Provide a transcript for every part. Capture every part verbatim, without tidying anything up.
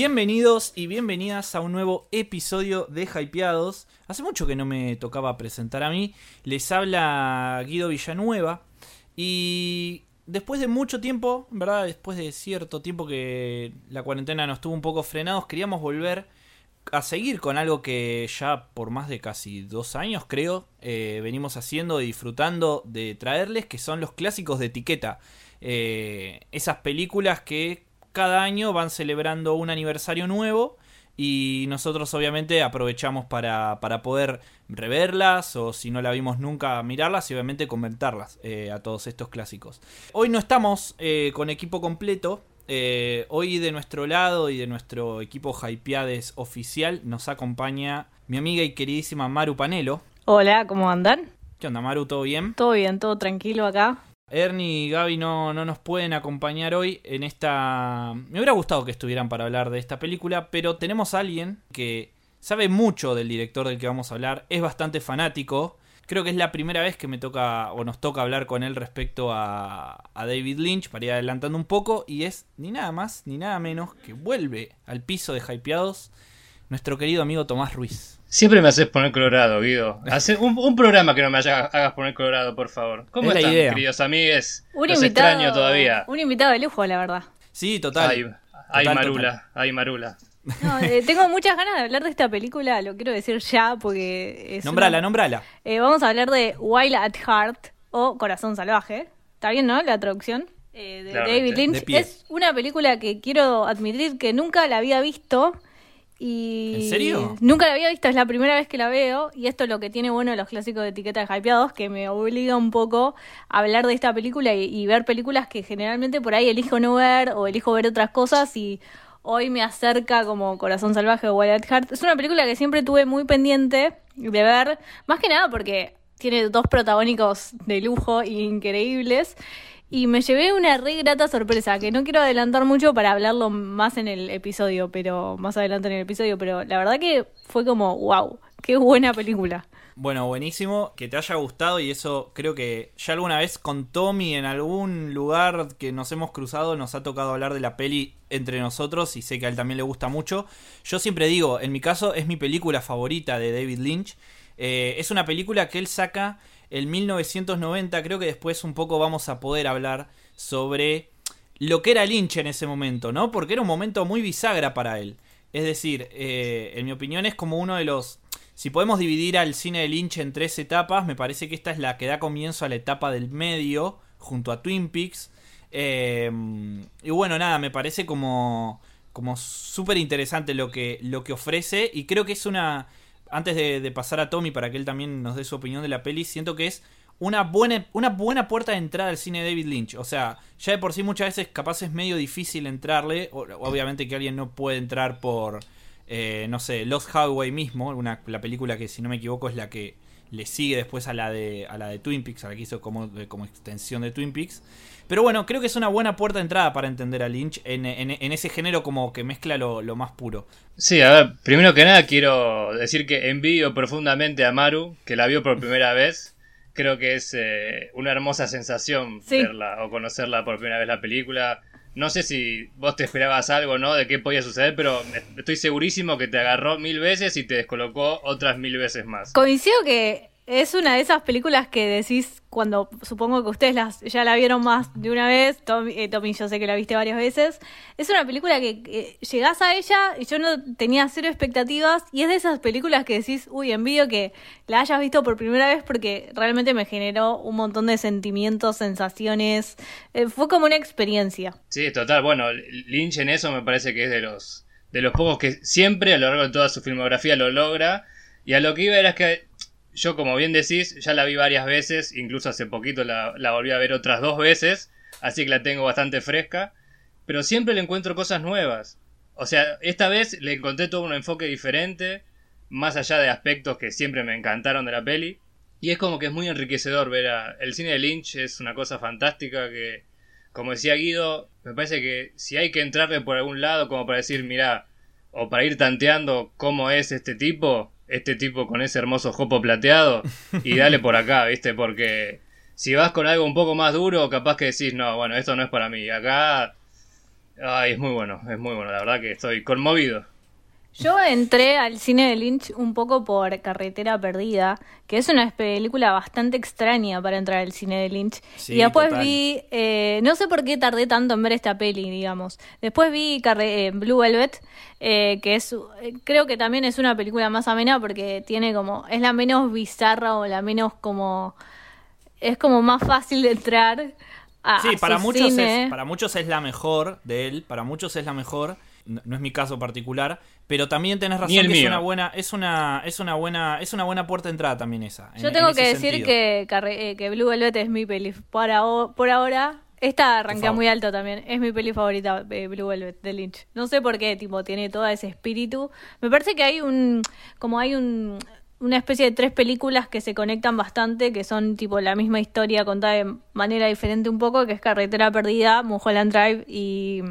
Bienvenidos y bienvenidas a un nuevo episodio de Hypeados. Hace mucho que no me tocaba presentar a mí. Les habla Guido Villanueva. Y después de mucho tiempo, en verdad, después de cierto tiempo que la cuarentena nos tuvo un poco frenados, queríamos volver a seguir con algo que ya por más de casi dos años, creo, eh, venimos haciendo y disfrutando de traerles, que son los clásicos de etiqueta. Eh, esas películas que cada año van celebrando un aniversario nuevo y nosotros obviamente aprovechamos para, para poder reverlas o si no la vimos nunca mirarlas y obviamente comentarlas eh, a todos estos clásicos. Hoy no estamos eh, con equipo completo. Eh, hoy de nuestro lado y de nuestro equipo Hypeades oficial nos acompaña mi amiga y queridísima Maru Panelo. Hola, ¿cómo andan? ¿Qué onda, Maru? ¿Todo bien? Todo bien, todo tranquilo acá. Ernie y Gaby no, no nos pueden acompañar hoy en esta... Me hubiera gustado que estuvieran para hablar de esta película, pero tenemos a alguien que sabe mucho del director del que vamos a hablar, es bastante fanático. Creo que es la primera vez que me toca o nos toca hablar con él respecto a, a David Lynch, para ir adelantando un poco, y es ni nada más ni nada menos que vuelve al piso de Hypeados nuestro querido amigo Tomás Ruiz. Siempre me haces poner colorado, Guido. Hace un, un programa que no me hagas, hagas poner colorado, por favor. ¿Cómo es están, idea. queridos amigues? Un Los invitado, extraño todavía. Un invitado de lujo, la verdad. Sí, total. Ay, ay Total, Marula, total. ay Marula. No, eh, tengo muchas ganas de hablar de esta película, lo quiero decir ya porque es Nombrala, una... nombrala. Eh, vamos a hablar de Wild at Heart o Corazón Salvaje. ¿Está bien, no? La traducción eh, de Claramente. David Lynch. De pie. Es una película que quiero admitir que nunca la había visto. Y ¿En serio? Nunca la había visto, es la primera vez que la veo. Y esto es lo que tiene bueno de los clásicos de etiqueta de Hypeados, que me obliga un poco a hablar de esta película y, y ver películas que generalmente por ahí elijo no ver o elijo ver otras cosas. Y hoy me acerca como Corazón Salvaje o Wild at Heart. Es una película que siempre tuve muy pendiente de ver, más que nada porque tiene dos protagónicos de lujo increíbles. Y me llevé una re grata sorpresa, que no quiero adelantar mucho para hablarlo más en el episodio, pero más adelante en el episodio, pero la verdad que fue como, wow, qué buena película. Bueno, buenísimo, que te haya gustado y eso creo que ya alguna vez con Tommy en algún lugar que nos hemos cruzado nos ha tocado hablar de la peli entre nosotros y sé que a él también le gusta mucho. Yo siempre digo, en mi caso es mi película favorita de David Lynch. Eh, es una película que él saca en mil novecientos noventa, creo que después un poco vamos a poder hablar sobre lo que era Lynch en ese momento, ¿no? Porque era un momento muy bisagra para él. Es decir, eh, en mi opinión es como uno de los... Si podemos dividir al cine de Lynch en tres etapas, me parece que esta es la que da comienzo a la etapa del medio, junto a Twin Peaks. Eh, y bueno, nada, me parece como, como súper interesante lo que, lo que ofrece. Y creo que es una... Antes de, de pasar a Tommy para que él también nos dé su opinión de la peli, siento que es una buena, una buena puerta de entrada al cine de David Lynch. O sea, ya de por sí muchas veces capaz es medio difícil entrarle. O, obviamente que alguien no puede entrar por... Eh, no sé, Lost Highway mismo, una, la película que si no me equivoco es la que le sigue después a la de a la de Twin Peaks, a la que hizo como, como extensión de Twin Peaks. Pero bueno, creo que es una buena puerta de entrada para entender a Lynch en, en, en ese género como que mezcla lo, lo más puro. Sí, a ver, primero que nada quiero decir que envidio profundamente a Maru, que la vio por primera vez. Creo que es eh, una hermosa sensación Sí. verla o conocerla por primera vez la película. No sé si vos te esperabas algo, ¿no? De qué podía suceder, pero estoy segurísimo que te agarró mil veces y te descolocó otras mil veces más. Coincido que es una de esas películas que decís cuando, supongo que ustedes las, ya la vieron más de una vez, Tommy, eh, Tommy yo sé que la viste varias veces, es una película que eh, llegás a ella y yo no tenía cero expectativas y es de esas películas que decís, uy, envidio que la hayas visto por primera vez porque realmente me generó un montón de sentimientos, sensaciones, eh, fue como una experiencia. Sí, total, bueno, Lynch en eso me parece que es de los, de los pocos que siempre a lo largo de toda su filmografía lo logra. Y a lo que iba era que yo, como bien decís, ya la vi varias veces, incluso hace poquito la, la volví a ver otras dos veces, así que la tengo bastante fresca, pero siempre le encuentro cosas nuevas. O sea, esta vez le encontré todo un enfoque diferente, más allá de aspectos que siempre me encantaron de la peli, y es como que es muy enriquecedor ver a... El cine de Lynch es una cosa fantástica que, como decía Guido, me parece que si hay que entrarle por algún lado como para decir, mirá, o para ir tanteando cómo es este tipo... este tipo con ese hermoso jopo plateado y dale por acá, ¿viste? Porque si vas con algo un poco más duro, capaz que decís, no, bueno, esto no es para mí. Acá Ay, es muy bueno, es muy bueno, la verdad que estoy conmovido. Yo entré al cine de Lynch un poco por Carretera Perdida, que es una película bastante extraña para entrar al cine de Lynch. Sí, y después total. vi, eh, no sé por qué tardé tanto en ver esta peli, digamos. Después vi Carre- eh, Blue Velvet, eh, que es, eh, creo que también es una película más amena porque tiene como, es la menos bizarra o la menos como, es como más fácil de entrar a, Sí, a para su muchos, cine. es, para muchos es la mejor de él, para muchos es la mejor, no, no es mi caso particular, pero también tenés razón Ni el que es mío. una buena, es una, es una buena, es una buena puerta de entrada también esa. en- Yo en tengo ese que decir sentido. que, Carre- eh, que Blue Velvet es mi peli. Por, aho- por ahora, esta arranca favor. muy alto también. Es mi peli favorita, eh, Blue Velvet de Lynch. No sé por qué, tipo, tiene todo ese espíritu. Me parece que hay un, como hay un, una especie de tres películas que se conectan bastante, que son tipo la misma historia contada de manera diferente un poco, que es Carretera Perdida, Mulholland Drive y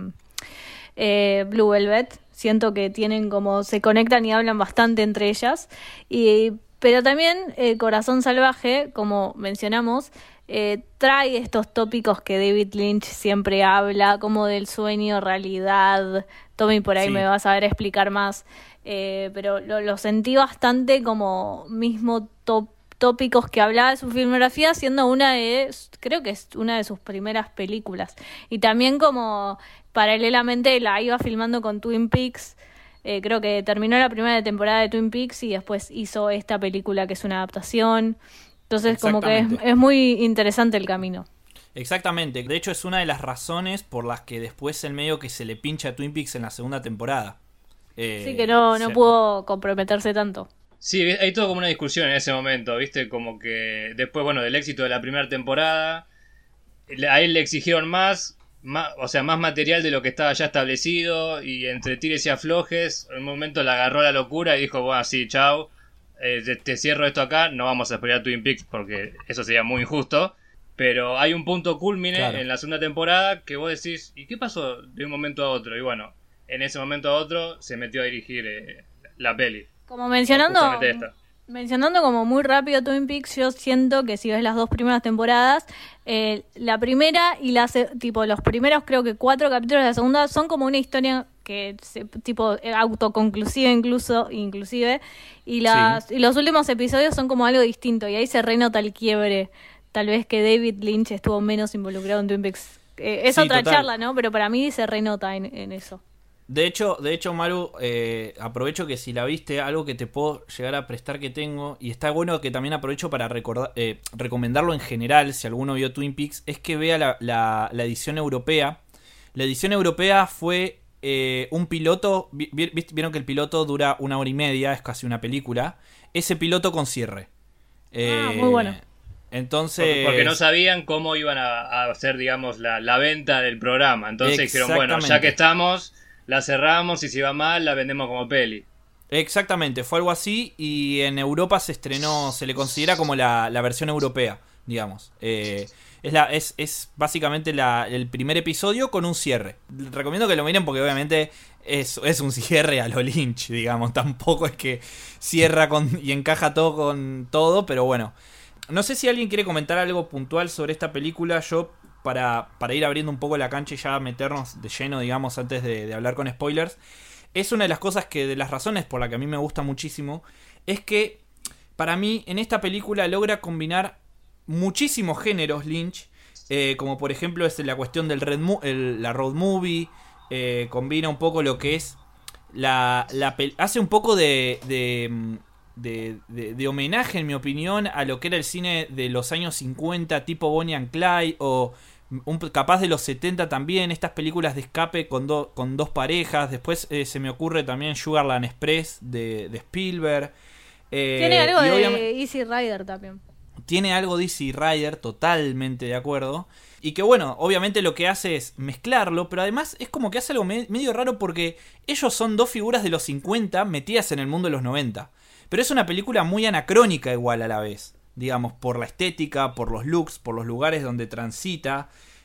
eh, Blue Velvet. Siento que tienen como, se conectan y hablan bastante entre ellas. Y, pero también eh, Corazón Salvaje, como mencionamos, eh, trae estos tópicos que David Lynch siempre habla, como del sueño, realidad. Tommy, por ahí Sí. me vas a ver explicar más. Eh, pero lo, lo sentí bastante como mismo top tópicos que hablaba de su filmografía, siendo una de, creo que es una de sus primeras películas. Y también como paralelamente la iba filmando con Twin Peaks. Eh, creo que terminó la primera temporada de Twin Peaks y después hizo esta película que es una adaptación. Entonces como que es, Exactamente. es muy interesante el camino. Exactamente, de hecho es una de las razones por las que después el medio que se le pincha a Twin Peaks en la segunda temporada. Eh, Así que no, no se- pudo comprometerse tanto. Sí, hay todo como una discusión en ese momento, ¿viste? Como que después, bueno, del éxito de la primera temporada, le- a él le exigieron más, más, o sea, más material de lo que estaba ya establecido, y entre tires y aflojes, en un momento le agarró la locura y dijo, bueno, sí, chao, eh, te, te cierro esto acá, no vamos a spoilear Twin Peaks porque eso sería muy injusto, pero hay un punto culmine Claro. en la segunda temporada que vos decís, ¿y qué pasó de un momento a otro? Y bueno, en ese momento a otro se metió a dirigir eh, la peli. Como mencionando, Justamente esta. mencionando como muy rápido Twin Peaks, yo siento que si ves las dos primeras temporadas, eh, la primera y la se- tipo los primeros creo que cuatro capítulos de la segunda son como una historia que se, tipo eh, autoconclusiva incluso inclusive y las y los últimos episodios son como algo distinto y ahí se renota el quiebre, tal vez que David Lynch estuvo menos involucrado en Twin Peaks. Eh, es Sí, otra total. charla, ¿no? Pero para mí se renota en, en eso. De hecho, de hecho, Maru, eh, aprovecho que si la viste, algo que te puedo llegar a prestar que tengo, y está bueno que también aprovecho para recordar, eh, recomendarlo en general, si alguno vio Twin Peaks, es que vea la, la, la edición europea. La edición europea fue eh, un piloto, vi- vi- vieron que el piloto dura una hora y media, es casi una película, ese piloto con cierre. Ah, Eh, muy bueno. Entonces... Porque, porque no sabían cómo iban a, a hacer, digamos, la, la venta del programa. Entonces dijeron, bueno, ya Exactamente. que estamos, la cerramos y si va mal, la vendemos como peli. Exactamente, fue algo así y en Europa se estrenó, se le considera como la, la versión europea, digamos. Eh, es, la, es, es básicamente la, el primer episodio con un cierre. Recomiendo que lo miren porque obviamente es, es un cierre a lo Lynch, digamos. Tampoco es que cierra con, y encaja todo con todo, pero bueno. No sé si alguien quiere comentar algo puntual sobre esta película. Yo, para, para ir abriendo un poco la cancha y ya meternos de lleno, digamos, antes de, de hablar con spoilers, es una de las cosas que, de las razones por las que a mí me gusta muchísimo, es que para mí en esta película logra combinar muchísimos géneros Lynch, eh, como por ejemplo es la cuestión del red mo- el- la road movie, eh, combina un poco lo que es la, la pel- hace un poco de de, de, de de homenaje, en mi opinión, a lo que era el cine de los años cincuenta, tipo Bonnie and Clyde, o un, capaz de los setenta también, estas películas de escape con, do, con dos parejas. Después eh, se me ocurre también Sugarland Express de, de Spielberg. Eh, Tiene algo y de obviamente- Easy Rider también. tiene algo de Easy Rider, totalmente de acuerdo. Y que bueno, obviamente lo que hace es mezclarlo, pero además es como que hace algo me- medio raro porque ellos son dos figuras de los cincuenta metidas en el mundo de los noventa. Pero es una película muy anacrónica igual a la vez, digamos, por la estética, por los looks, por los lugares donde transita.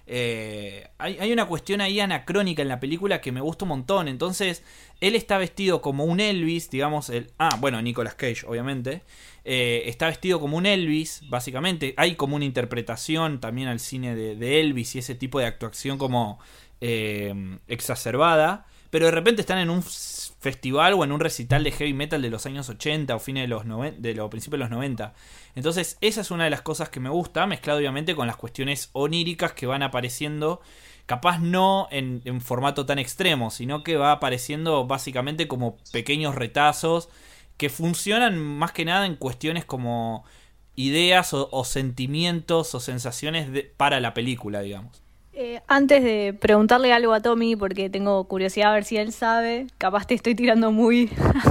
Eh, hay, hay una cuestión ahí anacrónica en la película que me gusta un montón. Entonces, él está vestido como un Elvis, digamos, el, ah, bueno, Nicolas Cage, obviamente. Eh, está vestido como un Elvis, básicamente. Hay como una interpretación también al cine de, de Elvis y ese tipo de actuación como eh, exacerbada, pero de repente están en un festival o en un recital de heavy metal de los años ochenta o fines de los noventa, de los principios de los noventa. Entonces esa es una de las cosas que me gusta, mezclado obviamente con las cuestiones oníricas que van apareciendo, capaz no en, en formato tan extremo, sino que va apareciendo básicamente como pequeños retazos que funcionan más que nada en cuestiones como ideas o, o sentimientos o sensaciones de, para la película, digamos. Eh, antes de preguntarle algo a Tommy, porque tengo curiosidad a ver si él sabe, capaz te estoy tirando muy...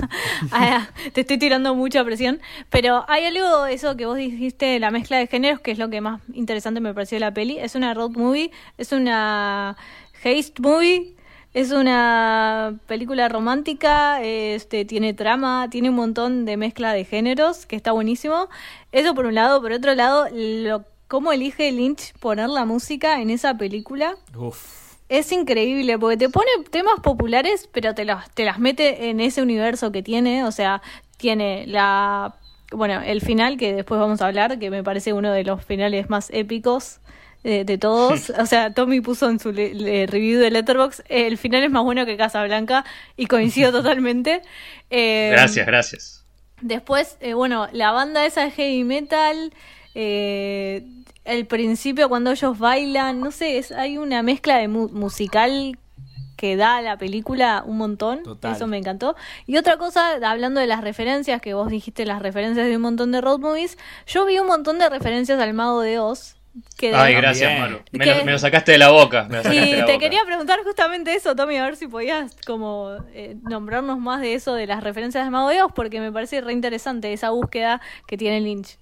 te estoy tirando mucha presión, pero hay algo, eso que vos dijiste, la mezcla de géneros, que es lo que más interesante me pareció de la peli. Es una road movie, es una haste movie, es una película romántica, este, tiene trama, tiene un montón de mezcla de géneros, que está buenísimo. Eso por un lado. Por otro lado, lo cómo elige Lynch poner la música en esa película. Uf. Es increíble, porque te pone temas populares, pero te las, te las mete en ese universo que tiene. O sea, tiene la... Bueno, el final, que después vamos a hablar, que me parece uno de los finales más épicos de, de todos. O sea, Tommy puso en su le, le review de Letterboxd, el final es más bueno que Casablanca, y coincido totalmente. Eh, gracias, gracias. Después, eh, bueno, la banda esa de heavy metal... Eh, el principio cuando ellos bailan, no sé, es, hay una mezcla de mu- musical que da a la película un montón. Total. Eso me encantó. Y otra cosa, hablando de las referencias, que vos dijiste las referencias de un montón de road movies, yo vi un montón de referencias al Mago de Oz. Que de... Ay, gracias, Maru. Me, que... lo, me lo sacaste de la boca. Me lo sacaste y de la te boca. Quería preguntar justamente eso, Tommy, a ver si podías como eh, nombrarnos más de eso, de las referencias del Mago de Oz, porque me parece re interesante esa búsqueda que tiene Lynch.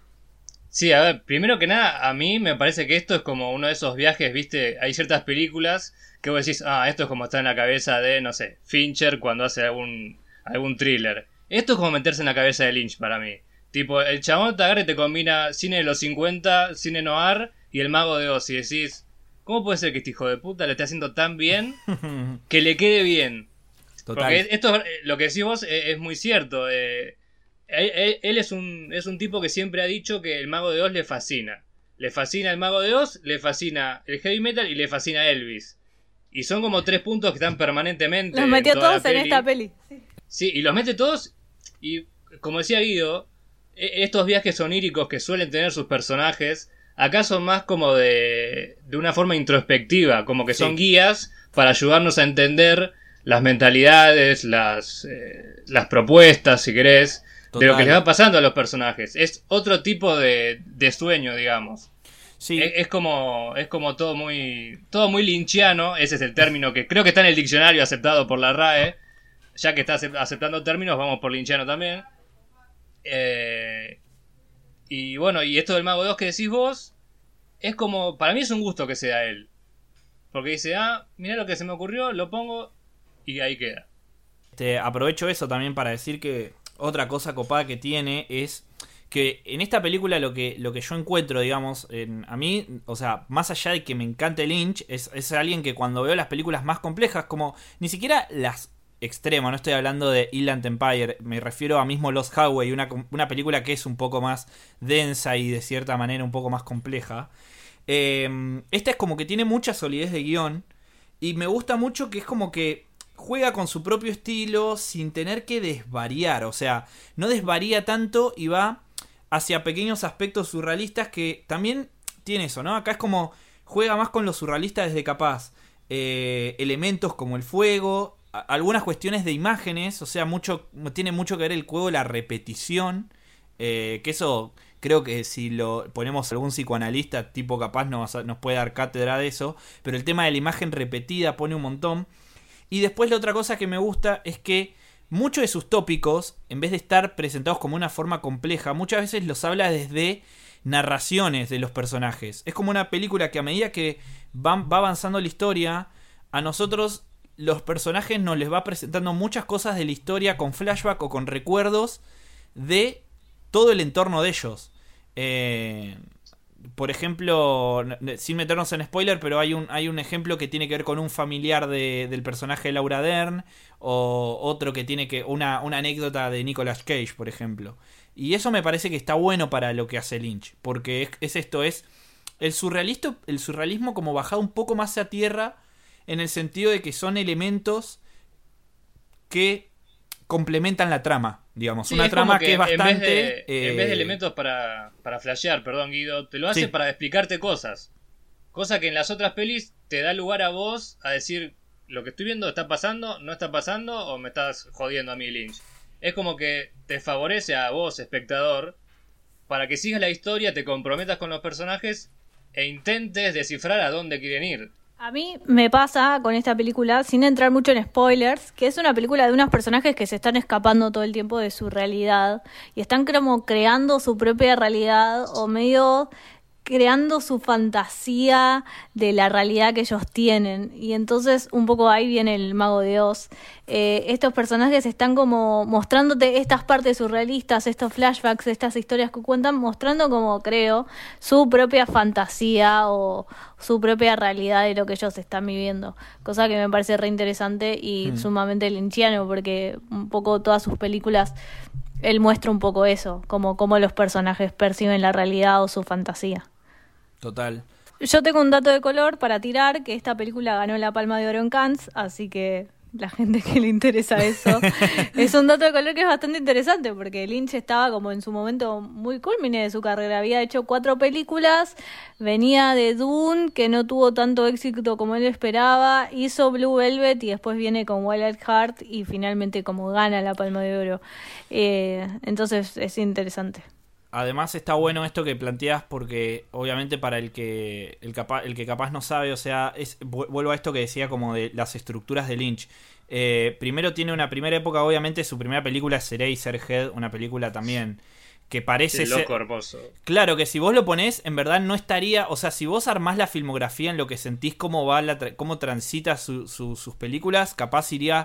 Sí, a ver, primero que nada, a mí me parece que esto es como uno de esos viajes, viste, hay ciertas películas que vos decís, ah, esto es como está en la cabeza de, no sé, Fincher cuando hace algún algún thriller. Esto es como meterse en la cabeza de Lynch para mí. Tipo, el chabón te agarra y te combina cine de los cincuenta, cine noir y el Mago de Oz y decís, ¿cómo puede ser que este hijo de puta lo esté haciendo tan bien que le quede bien? Total. Porque esto, lo que decís vos es, es muy cierto, eh... Él, él, él es un es un tipo que siempre ha dicho que el Mago de Oz le fascina. Le fascina el Mago de Oz, le fascina el heavy metal y le fascina Elvis. Y son como tres puntos que están permanentemente. Los metió todos en esta peli. Sí. sí, y los mete todos. Y como decía Guido, estos viajes oníricos que suelen tener sus personajes, acá son más como de, de una forma introspectiva, como que son sí. guías para ayudarnos a entender las mentalidades, las, eh, las propuestas, si querés. Total. De lo que les va pasando a los personajes. Es otro tipo de, de sueño, digamos. Sí. Es, es como es como todo muy todo muy lynchiano. Ese es el término que creo que está en el diccionario aceptado por la R A E. Ya que está aceptando términos, vamos por lynchiano también. Eh, y bueno, y esto del Mago de Oz que decís vos, es como, para mí es un gusto que sea él. Porque dice, ah, mirá lo que se me ocurrió, lo pongo y ahí queda. Te aprovecho eso también para decir que otra cosa copada que tiene es que en esta película lo que, lo que yo encuentro, digamos, en, a mí, o sea, más allá de que me encante Lynch, es, es alguien que cuando veo las películas más complejas, como ni siquiera las extremas, no estoy hablando de Inland Empire, me refiero a mismo Lost Highway, una, una película que es un poco más densa y de cierta manera un poco más compleja. Eh, esta es como que tiene mucha solidez de guión y me gusta mucho que es como que juega con su propio estilo sin tener que desvariar, o sea, no desvaría tanto y va hacia pequeños aspectos surrealistas que también tiene eso, ¿no? Acá es como juega más con lo surrealista desde capaz eh, elementos como el fuego, a, algunas cuestiones de imágenes, o sea, mucho tiene mucho que ver el juego, la repetición, eh, que eso creo que si lo ponemos a algún psicoanalista tipo capaz nos, nos puede dar cátedra de eso, pero el tema de la imagen repetida pone un montón. Y después la otra cosa que me gusta es que muchos de sus tópicos, en vez de estar presentados como una forma compleja, muchas veces los habla desde narraciones de los personajes. Es como una película que a medida que va, va avanzando la historia, a nosotros los personajes nos les va presentando muchas cosas de la historia con flashback o con recuerdos de todo el entorno de ellos. Eh... Por ejemplo, sin meternos en spoiler, pero hay un, hay un ejemplo que tiene que ver con un familiar de, del personaje de Laura Dern, o otro que tiene que una, una anécdota de Nicolas Cage, por ejemplo. Y eso me parece que está bueno para lo que hace Lynch, porque es, es esto, es el surrealismo, el surrealismo como bajado un poco más a tierra, en el sentido de que son elementos que complementan la trama, digamos. Sí, una es trama que, que es bastante... En vez de, eh... en vez de elementos para, para flashear, perdón Guido, te lo hace sí. para explicarte cosas. Cosa que en las otras pelis te da lugar a vos a decir, lo que estoy viendo está pasando, no está pasando, o me estás jodiendo a mí, Lynch. Es como que te favorece a vos, espectador, para que sigas la historia, te comprometas con los personajes e intentes descifrar a dónde quieren ir. A mí me pasa con esta película, sin entrar mucho en spoilers, que es una película de unos personajes que se están escapando todo el tiempo de su realidad y están como creando su propia realidad o medio creando su fantasía de la realidad que ellos tienen. Y entonces un poco ahí viene el Mago de Oz. Eh, estos personajes están como mostrándote estas partes surrealistas, estos flashbacks, estas historias que cuentan, mostrando como creo su propia fantasía o su propia realidad de lo que ellos están viviendo. Cosa que me parece re interesante y mm. sumamente lynchiano, porque un poco todas sus películas él muestra un poco eso, como cómo los personajes perciben la realidad o su fantasía. Total. Yo tengo un dato de color para tirar, que esta película ganó la Palma de Oro en Cannes, así que la gente que le interesa eso, es un dato de color que es bastante interesante, porque Lynch estaba como en su momento muy culmine de su carrera, había hecho cuatro películas, venía de Dune, que no tuvo tanto éxito como él esperaba, hizo Blue Velvet y después viene con Wild at Heart y finalmente como gana la Palma de Oro. Eh, entonces es interesante. Además está bueno esto que planteas porque obviamente para el que el, capa, el que capaz no sabe, o sea, es, vuelvo a esto que decía como de las estructuras de Lynch. Eh, primero tiene una primera época, obviamente su primera película es Eraserhead, una película también que parece sí, loco, ser... hermoso. Claro, que si vos lo ponés, en verdad no estaría... O sea, si vos armás la filmografía en lo que sentís cómo va la cómo transita su, su, sus películas, capaz iría...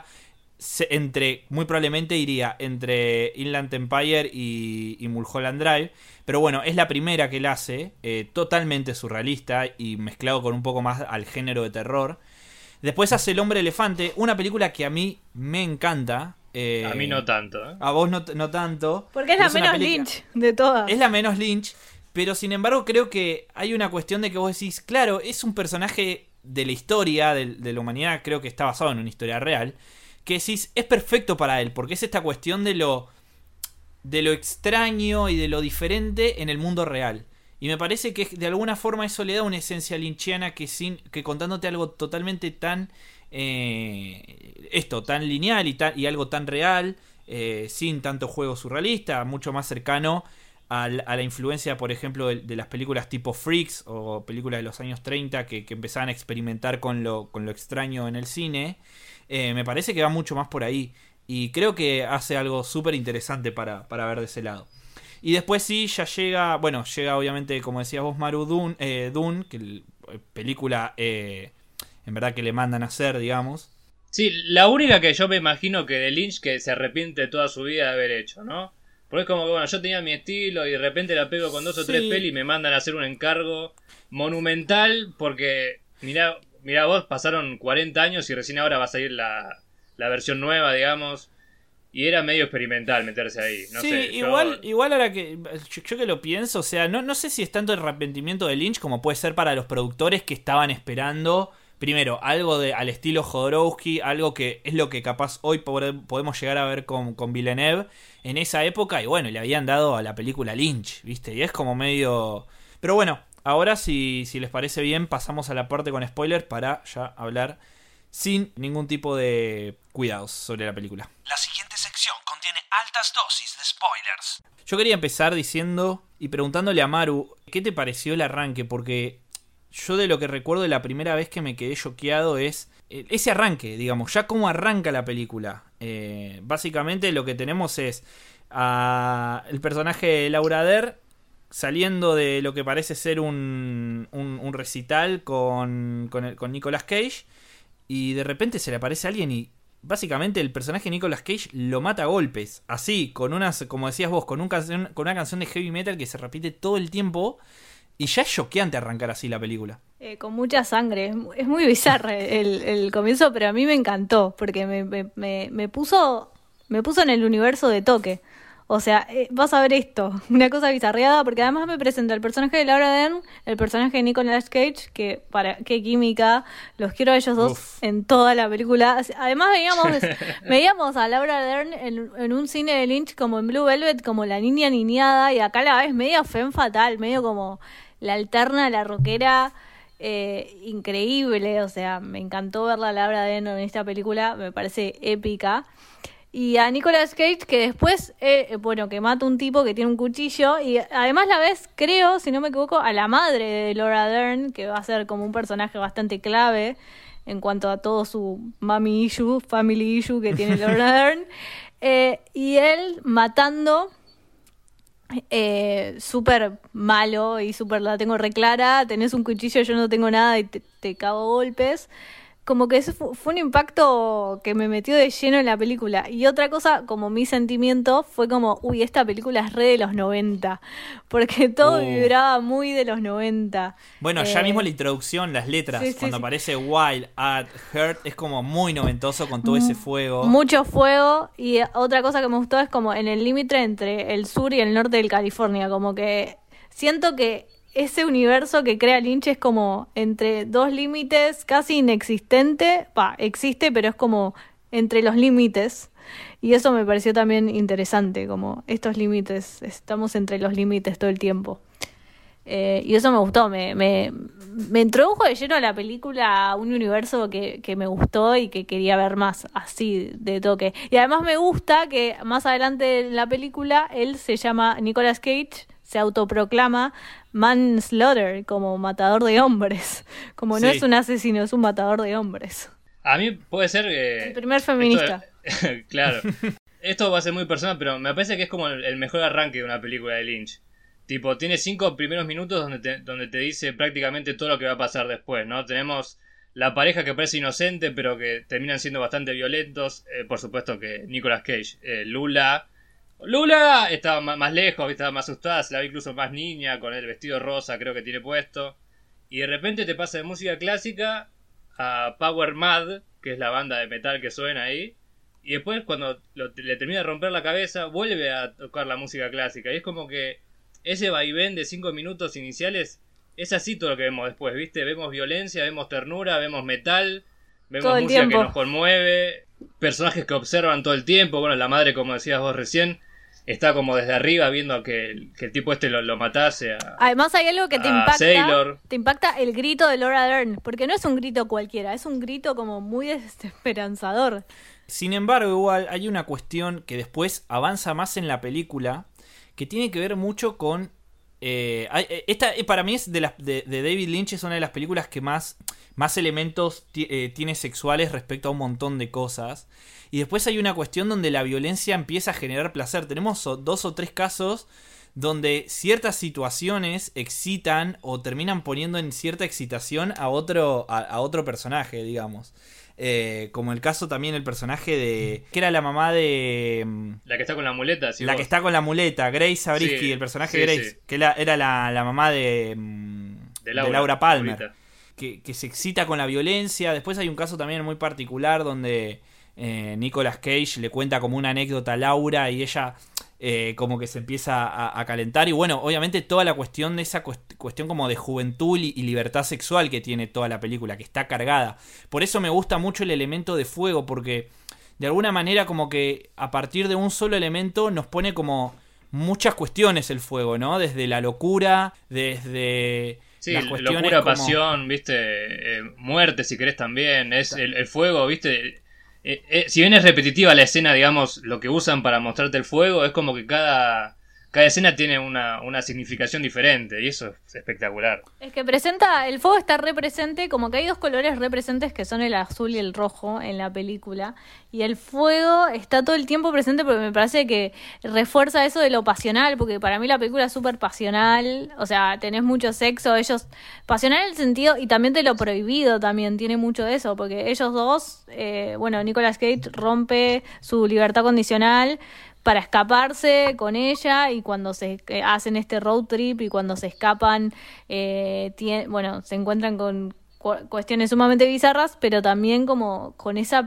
entre muy probablemente iría entre Inland Empire y, y Mulholland Drive, pero bueno, es la primera que él hace, eh, totalmente surrealista y mezclado con un poco más al género de terror. Después hace El Hombre Elefante, una película que a mí me encanta. Eh, a mí no tanto, ¿eh? A vos no, no tanto. Porque es la es menos película, Lynch de todas. Es la menos Lynch, pero sin embargo creo que hay una cuestión de que vos decís, claro, es un personaje de la historia, de, de la humanidad, creo que está basado en una historia real, que decís, es perfecto para él, porque es esta cuestión de lo de lo extraño y de lo diferente en el mundo real. Y me parece que de alguna forma eso le da una esencia lynchiana que sin que contándote algo totalmente tan eh, esto, tan lineal y, tan, y algo tan real, eh, sin tanto juego surrealista, mucho más cercano a la, a la influencia, por ejemplo, de, de las películas tipo Freaks o películas de los años treinta que, que empezaban a experimentar con lo, con lo extraño en el cine. Eh, me parece que va mucho más por ahí. Y creo que hace algo súper interesante para, para ver de ese lado. Y después sí, ya llega... Bueno, llega obviamente, como decías vos, Maru, Dune, eh, Dune que el, película eh, en verdad que le mandan a hacer, digamos. Sí, la única que yo me imagino que de Lynch que se arrepiente toda su vida de haber hecho, ¿no? Porque es como que, bueno, yo tenía mi estilo y de repente la pego con dos o sí. tres pelis y me mandan a hacer un encargo monumental porque, mirá... Mirá vos, pasaron cuarenta años y recién ahora va a salir la, la versión nueva, digamos. Y era medio experimental meterse ahí. No sí, sé, igual, yo... igual ahora que yo, yo que lo pienso, o sea, no, no sé si es tanto el arrepentimiento de Lynch como puede ser para los productores que estaban esperando, primero, algo de al estilo Jodorowsky, algo que es lo que capaz hoy podemos llegar a ver con, con Villeneuve en esa época. Y bueno, le habían dado a la película Lynch, ¿viste? Y es como medio... Pero bueno... Ahora, si, si les parece bien, pasamos a la parte con spoilers para ya hablar sin ningún tipo de cuidados sobre la película. La siguiente sección contiene altas dosis de spoilers. Yo quería empezar diciendo y preguntándole a Maru, ¿qué te pareció el arranque? Porque yo de lo que recuerdo de la primera vez que me quedé choqueado es ese arranque, digamos, ya cómo arranca la película. Eh, básicamente lo que tenemos es a el personaje de Laura Dern saliendo de lo que parece ser un, un, un recital con, con, el, con Nicolas Cage y de repente se le aparece alguien y básicamente el personaje de Nicolas Cage lo mata a golpes, así, con unas, como decías vos, con, un canción, con una canción de heavy metal que se repite todo el tiempo y ya es choqueante arrancar así la película. Eh, con mucha sangre, es muy bizarro el, el comienzo, pero a mí me encantó porque me, me, me, me puso me puso en el universo de toque. O sea, eh, vas a ver esto, una cosa bizarreada, porque además me presenta el personaje de Laura Dern, el personaje de Nicolas Cage, que para qué química, los quiero a ellos dos Uf. en toda la película. Además veíamos veíamos a Laura Dern en, en un cine de Lynch como en Blue Velvet, como la niña niñada, y acá la ves medio femme fatal, medio como la alterna, la rockera, eh, increíble. O sea, me encantó verla a Laura Dern en esta película, me parece épica. Y a Nicolas Cage, que después, eh, bueno, que mata un tipo que tiene un cuchillo. Y además la ves, creo, si no me equivoco, a la madre de Laura Dern, que va a ser como un personaje bastante clave en cuanto a todo su mommy issue, family issue que tiene Laura Dern. Eh, y él matando, eh, súper malo y súper la tengo reclara. Tenés un cuchillo, yo no tengo nada y te, te cago a golpes. Como que eso fu- fue un impacto que me metió de lleno en la película. Y otra cosa, como mi sentimiento, fue como, uy, esta película es re de los noventa. Porque todo Uh. vibraba muy de los noventa. Bueno, Eh, ya mismo la introducción, las letras, sí, sí, cuando sí. aparece Wild at Heart, es como muy noventoso con todo ese fuego. Mucho fuego. Y otra cosa que me gustó es como en el límite entre el sur y el norte de California. Como que siento que ese universo que crea Lynch es como entre dos límites casi inexistente. Va, existe, pero es como entre los límites. Y eso me pareció también interesante, como estos límites, estamos entre los límites todo el tiempo. Eh, y eso me gustó, me, me, me introdujo de lleno a la película, a un universo que, que me gustó y que quería ver más, así de toque. Y además me gusta que más adelante en la película él se llama Nicolas Cage, se autoproclama manslaughter, como matador de hombres. Como no Sí. es un asesino, es un matador de hombres. A mí puede ser... eh, El primer feminista. esto- claro. Esto va a ser muy personal, pero me parece que es como el, el mejor arranque de una película de Lynch. Tipo, tiene cinco primeros minutos donde te, donde te dice prácticamente todo lo que va a pasar después, ¿no? Tenemos la pareja que parece inocente, pero que terminan siendo bastante violentos. Eh, por supuesto que Nicolas Cage, eh, Lula... Lula estaba ma- más lejos, estaba más asustada, se la ve incluso más niña, con el vestido rosa creo que tiene puesto. Y de repente te pasa de música clásica a Power Mad, que es la banda de metal que suena ahí. Y después cuando lo- le termina de romper la cabeza, vuelve a tocar la música clásica. Y es como que ese vaivén de cinco minutos iniciales es así todo lo que vemos después, ¿viste? Vemos violencia, vemos ternura, vemos metal, vemos Todo el música tiempo. que nos conmueve, personajes que observan todo el tiempo. Bueno, la madre, como decías vos recién, está como desde arriba viendo que el, que el tipo este lo, lo matase a... Además hay algo que te a impacta, Sailor. te impacta el grito de Laura Dern, porque no es un grito cualquiera, es un grito como muy desesperanzador. Sin embargo, igual hay una cuestión que después avanza más en la película, que tiene que ver mucho con... Eh, hay- eh, esta eh, para mí es de, las, de, de David Lynch, es una de las películas que más, más elementos ti- eh, tiene sexuales respecto a un montón de cosas. Y después hay una cuestión donde la violencia empieza a generar placer. Tenemos o- dos o tres casos donde ciertas situaciones excitan o terminan poniendo en cierta excitación a otro, a, a otro personaje, digamos. Eh, como el caso también el personaje de... que era la mamá de... mm, La que está con la muleta, si la vos- que está con la muleta, Grace Zabriskie, Sí, el personaje sí, de Grace, sí. que la- era la, la mamá de, mm, de de Laura, Laura, Palmer, ahorita. que, que se excita con la violencia. Después hay un caso también muy particular donde eh, Nicolas Cage le cuenta como una anécdota a Laura y ella eh, como que se empieza a, a calentar. Y bueno, obviamente toda la cuestión de esa cuest- cuestión como de juventud y, y libertad sexual que tiene toda la película, que está cargada. Por eso me gusta mucho el elemento de fuego, porque de alguna manera como que a partir de un solo elemento nos pone como muchas cuestiones el fuego, ¿no? Desde la locura, desde Sí, las cuestiones locura, como... pasión, viste, eh, muerte si querés también, es el, el fuego, viste, eh, eh, si bien es repetitiva la escena, digamos, lo que usan para mostrarte el fuego, es como que cada, cada escena tiene una, una significación diferente y eso es espectacular. Es que presenta, el fuego está represente, como que hay dos colores representes que son el azul y el rojo en la película, y el fuego está todo el tiempo presente porque me parece que refuerza eso de lo pasional, porque para mí la película es súper pasional, o sea, tenés mucho sexo, ellos, pasional en el sentido, y también de lo prohibido también, tiene mucho de eso, porque ellos dos, eh, bueno, Nicolas Cage rompe su libertad condicional para escaparse con ella, y cuando se eh, hacen este road trip y cuando se escapan, eh, tie- bueno, se encuentran con cu- cuestiones sumamente bizarras, pero también como con esa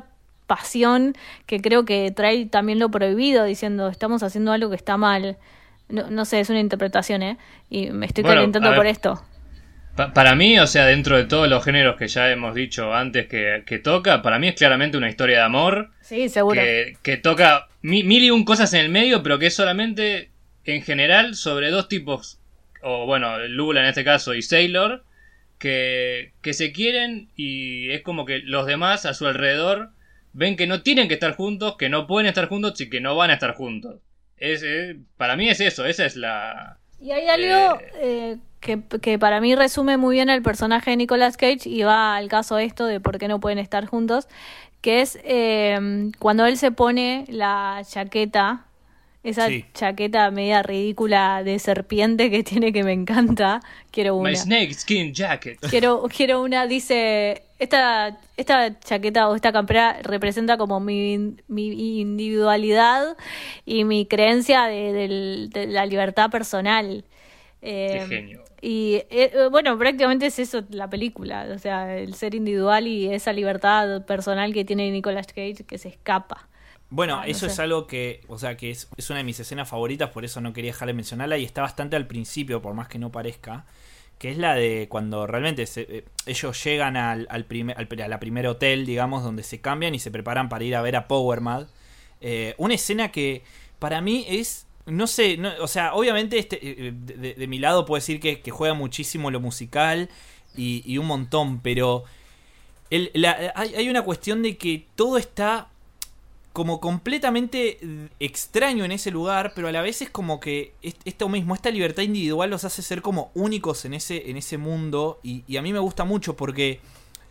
pasión que creo que trae también lo prohibido, diciendo estamos haciendo algo que está mal. No, no sé, es una interpretación, ¿eh? Y me estoy Bueno, calentando a ver, por esto. Pa- para mí, o sea, dentro de todos los géneros que ya hemos dicho antes que, que toca, para mí es claramente una historia de amor. Sí, seguro. Que, que toca mi- mil y un cosas en el medio, pero que es solamente en general sobre dos tipos, o bueno, Lula en este caso y Sailor, que, que se quieren y es como que los demás a su alrededor ven que no tienen que estar juntos, que no pueden estar juntos y que no van a estar juntos. Es, es- para mí es eso, esa es la... Y hay algo eh, que, que para mí resume muy bien el personaje de Nicolas Cage y va al caso esto de por qué no pueden estar juntos, que es eh, cuando él se pone la chaqueta, esa Sí. chaqueta media ridícula de serpiente que tiene que me encanta, quiero una. My snake skin jacket. Quiero, quiero una, dice, esta, esta chaqueta o esta campera representa como mi, mi individualidad y mi creencia de, del- de la libertad personal. Eh, Qué genio. Y eh, bueno, prácticamente es eso la película, o sea, el ser individual y esa libertad personal que tiene Nicolas Cage que se escapa. Bueno, Ah, no eso sé. es algo que, o sea, que es, es una de mis escenas favoritas, por eso no quería dejar de mencionarla y está bastante al principio, por más que no parezca, que es la de cuando realmente se- eh, ellos llegan al, al, primer, al a la primer hotel, digamos, donde se cambian y se preparan para ir a ver a Power Mad. Eh, una escena que para mí es, no sé, no- o sea, obviamente este, eh, de, de- de mi lado puedo decir que, que juega muchísimo lo musical y, y un montón, pero el- la- hay, hay una cuestión de que todo está como completamente extraño en ese lugar, pero a la vez es como que est- esto mismo, esta libertad individual los hace ser como únicos en ese, en ese mundo y, y a mí me gusta mucho porque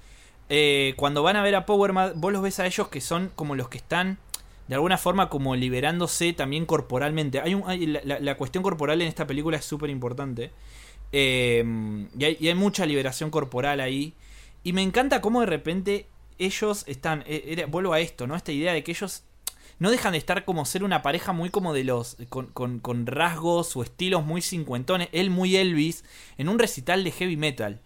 eh, cuando van a ver a Power Mad, vos los ves a ellos que son como los que están de alguna forma como liberándose también corporalmente. Hay un, hay- la, la- la cuestión corporal en esta película es súper importante. Eh, y, hay, y hay mucha liberación corporal ahí. Y me encanta cómo de repente ellos están... eh, era- vuelvo a esto, ¿no? Esta idea de que ellos no dejan de estar como ser una pareja muy como de los... Con, con, con rasgos o estilos muy cincuentones. Él muy Elvis en un recital de heavy metal.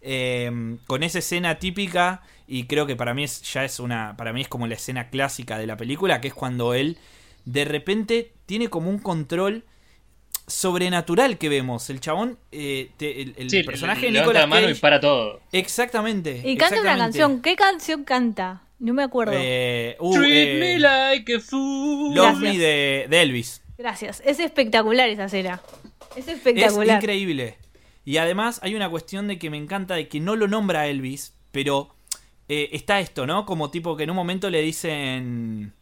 Eh, con esa escena típica y creo que para mí es ya es una para mí es como la escena clásica de la película, que es cuando él de repente tiene como un control sobrenatural que vemos el chabón eh, te- el, el Sí, personaje le- de levanta Nicolas la mano Cage y para todo. exactamente Y canta una exactamente. canción. ¿Qué canción canta? No me acuerdo. eh, uh, Treat eh, me like a fool. Love Gracias. Me de, de Elvis. Gracias. Es espectacular esa escena. Es Es espectacular. increíble. Y además hay una cuestión de que me encanta de que no lo nombra Elvis, pero eh, está esto, ¿no? Como tipo que en un momento le dicen...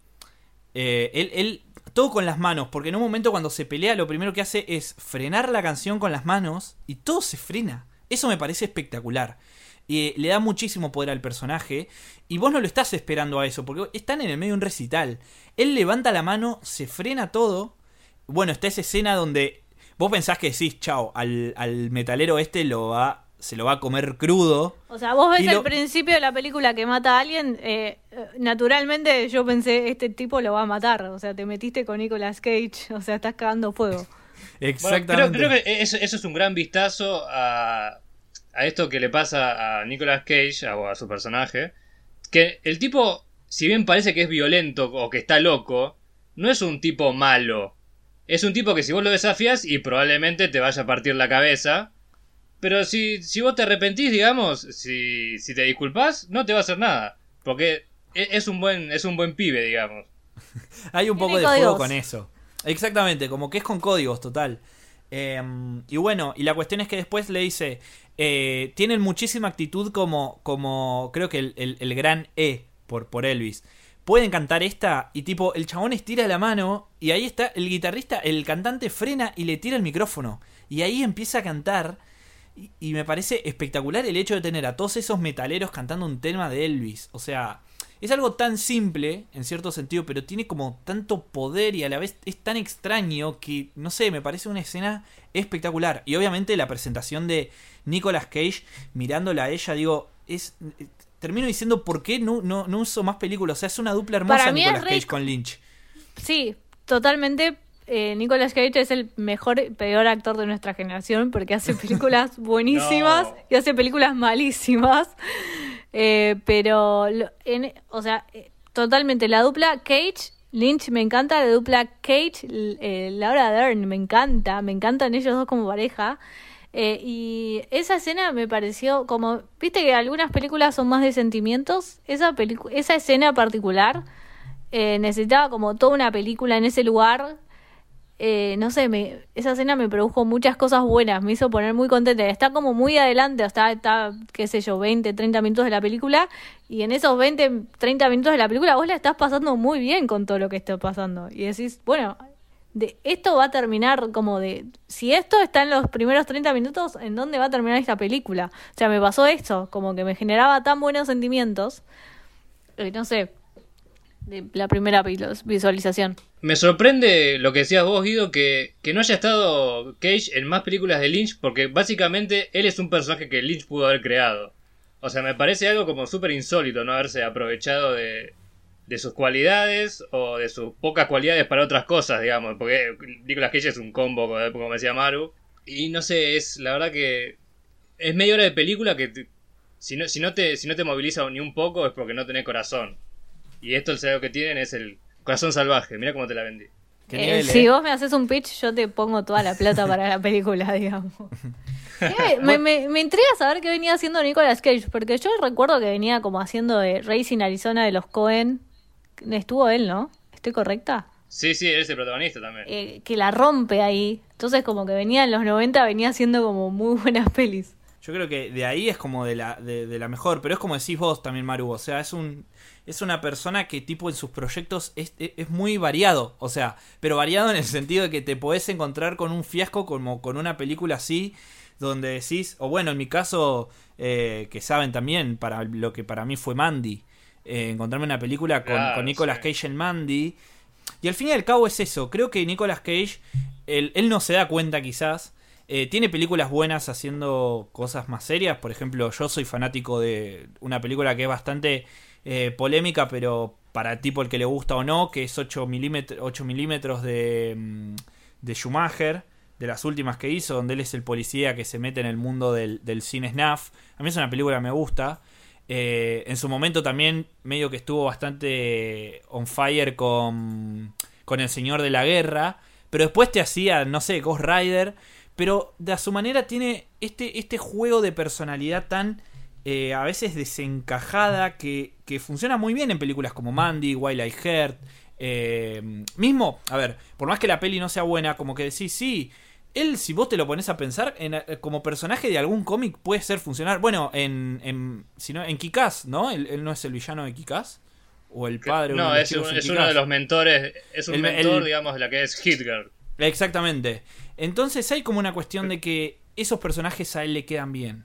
eh, él, él... Todo con las manos, porque en un momento cuando se pelea lo primero que hace es frenar la canción con las manos y todo se frena. Eso me parece espectacular. Y eh, le da muchísimo poder al personaje y vos no lo estás esperando a eso, porque están en el medio de un recital. Él levanta la mano, se frena todo. Bueno, está esa escena donde... Vos pensás que decís, chao, al, al metalero este lo va, se lo va a comer crudo. O sea, vos ves Y el lo- principio de la película que mata a alguien, eh, eh, naturalmente yo pensé, este tipo lo va a matar. O sea, te metiste con Nicolas Cage, o sea, estás cagando fuego. Bueno, Exactamente. creo, creo que eso, eso es un gran vistazo a, a esto que le pasa a Nicolas Cage, a, o a su personaje. Que el tipo, si bien parece que es violento o que está loco, no es un tipo malo. Es un tipo que si vos lo desafías y probablemente te vaya a partir la cabeza. Pero si, si vos te arrepentís, digamos, si, si te disculpás, no te va a hacer nada. Porque e- es un buen, es un buen pibe, digamos. Hay un Tiene poco de códigos. juego con eso. Exactamente, como que es con códigos, total. Eh, y bueno, y la cuestión es que después le dice, eh, tienen muchísima actitud como, como creo que el, el, el gran E por, por Elvis. Pueden cantar esta y tipo, el chabón estira la mano y ahí está el guitarrista, el cantante frena y le tira el micrófono. Y ahí empieza a cantar y, y me parece espectacular el hecho de tener a todos esos metaleros cantando un tema de Elvis. O sea, es algo tan simple en cierto sentido, pero tiene como tanto poder y a la vez es tan extraño que, no sé, me parece una escena espectacular. Y obviamente la presentación de Nicolas Cage mirándola a ella, digo, es... Termino diciendo por qué no, no, no uso más películas. O sea, es una dupla hermosa Para mí es Nicolas re- Cage con Lynch. Sí, totalmente. Eh, Nicolas Cage es el mejor y peor actor de nuestra generación porque hace películas buenísimas No. y hace películas malísimas. Eh, pero, lo- en- o sea, eh, totalmente. La dupla Cage, Lynch me encanta, la dupla Cage, eh, Laura Dern me encanta, me encantan ellos dos como pareja. Eh, y esa escena me pareció como, viste que algunas películas son más de sentimientos, esa pelicu- esa escena particular eh, necesitaba como toda una película en ese lugar. Eh, no sé, me, esa escena me produjo muchas cosas buenas, me hizo poner muy contenta. Está como muy adelante, está, está, qué sé yo, veinte, treinta minutos de la película, y en esos veinte, treinta minutos de la película vos la estás pasando muy bien con todo lo que está pasando. Y decís, bueno, de esto va a terminar como de... Si esto está en los primeros treinta minutos, ¿en dónde va a terminar esta película? O sea, me pasó esto, como que me generaba tan buenos sentimientos, eh, no sé, de la primera visualización. Me sorprende lo que decías vos, Guido, que, que no haya estado Cage en más películas de Lynch, porque básicamente él es un personaje que Lynch pudo haber creado. O sea, me parece algo como súper insólito no haberse aprovechado de, de sus cualidades o de sus pocas cualidades para otras cosas, digamos. Porque Nicolas Cage es un combo, como decía Maru. Y no sé, es la verdad que es media hora de película que te, si, no, si, no te, si no te moviliza ni un poco es porque no tenés corazón. Y esto el cerebro que tienen es el corazón salvaje. Mira cómo te la vendí. Eh, nivel, si eh? vos me haces un pitch, yo te pongo toda la plata para la película, digamos. Eh, me, me, me intriga saber qué venía haciendo Nicolas Cage, porque yo recuerdo que venía como haciendo de Racing Arizona de los Coen. Estuvo él, ¿no? ¿Estoy correcta? Sí, sí, él es el protagonista también. Eh, que la rompe ahí. Entonces como que venía en los noventa, venía haciendo como muy buenas pelis. Yo creo que de ahí es como de la, de, de la mejor, pero es como decís vos también, Maru, o sea, es un es una persona que tipo en sus proyectos es, es, es muy variado, o sea, pero variado en el sentido de que te podés encontrar con un fiasco como con una película así, donde decís, o bueno, en mi caso, eh, que saben también, para lo que para mí fue Mandy, eh, encontrarme una película con, Claro, con Nicolas sí. Cage en Mandy, y al fin y al cabo es eso, creo que Nicolas Cage, él, él no se da cuenta quizás. Eh, tiene películas buenas haciendo cosas más serias. Por ejemplo, yo soy fanático de una película que es bastante eh, polémica, pero para el tipo el que le gusta o no, que es ocho milímetros de, de Schumacher, de las últimas que hizo, donde él es el policía que se mete en el mundo del, del cine snuff. A mí es una película que me gusta. Eh, en su momento también medio que estuvo bastante on fire con, con El Señor de la Guerra, pero después te hacía, no sé, Ghost Rider. Pero de a su manera tiene este, este juego de personalidad tan eh, a veces desencajada que, que funciona muy bien en películas como Mandy, Wild I Heart. Eh, mismo, a ver, por más que la peli no sea buena, como que decís, sí, él si vos te lo pones a pensar, en, como personaje de algún cómic puede ser funcionar. Bueno, en, en, si no, en Kick-Ass, ¿no? ¿Él, él no es el villano de Kick-Ass? ¿O el padre? No, es, un, es uno de los mentores, es un el, mentor, el, digamos, de la que es Hit-Girl. Exactamente. Entonces hay como una cuestión de que esos personajes a él le quedan bien.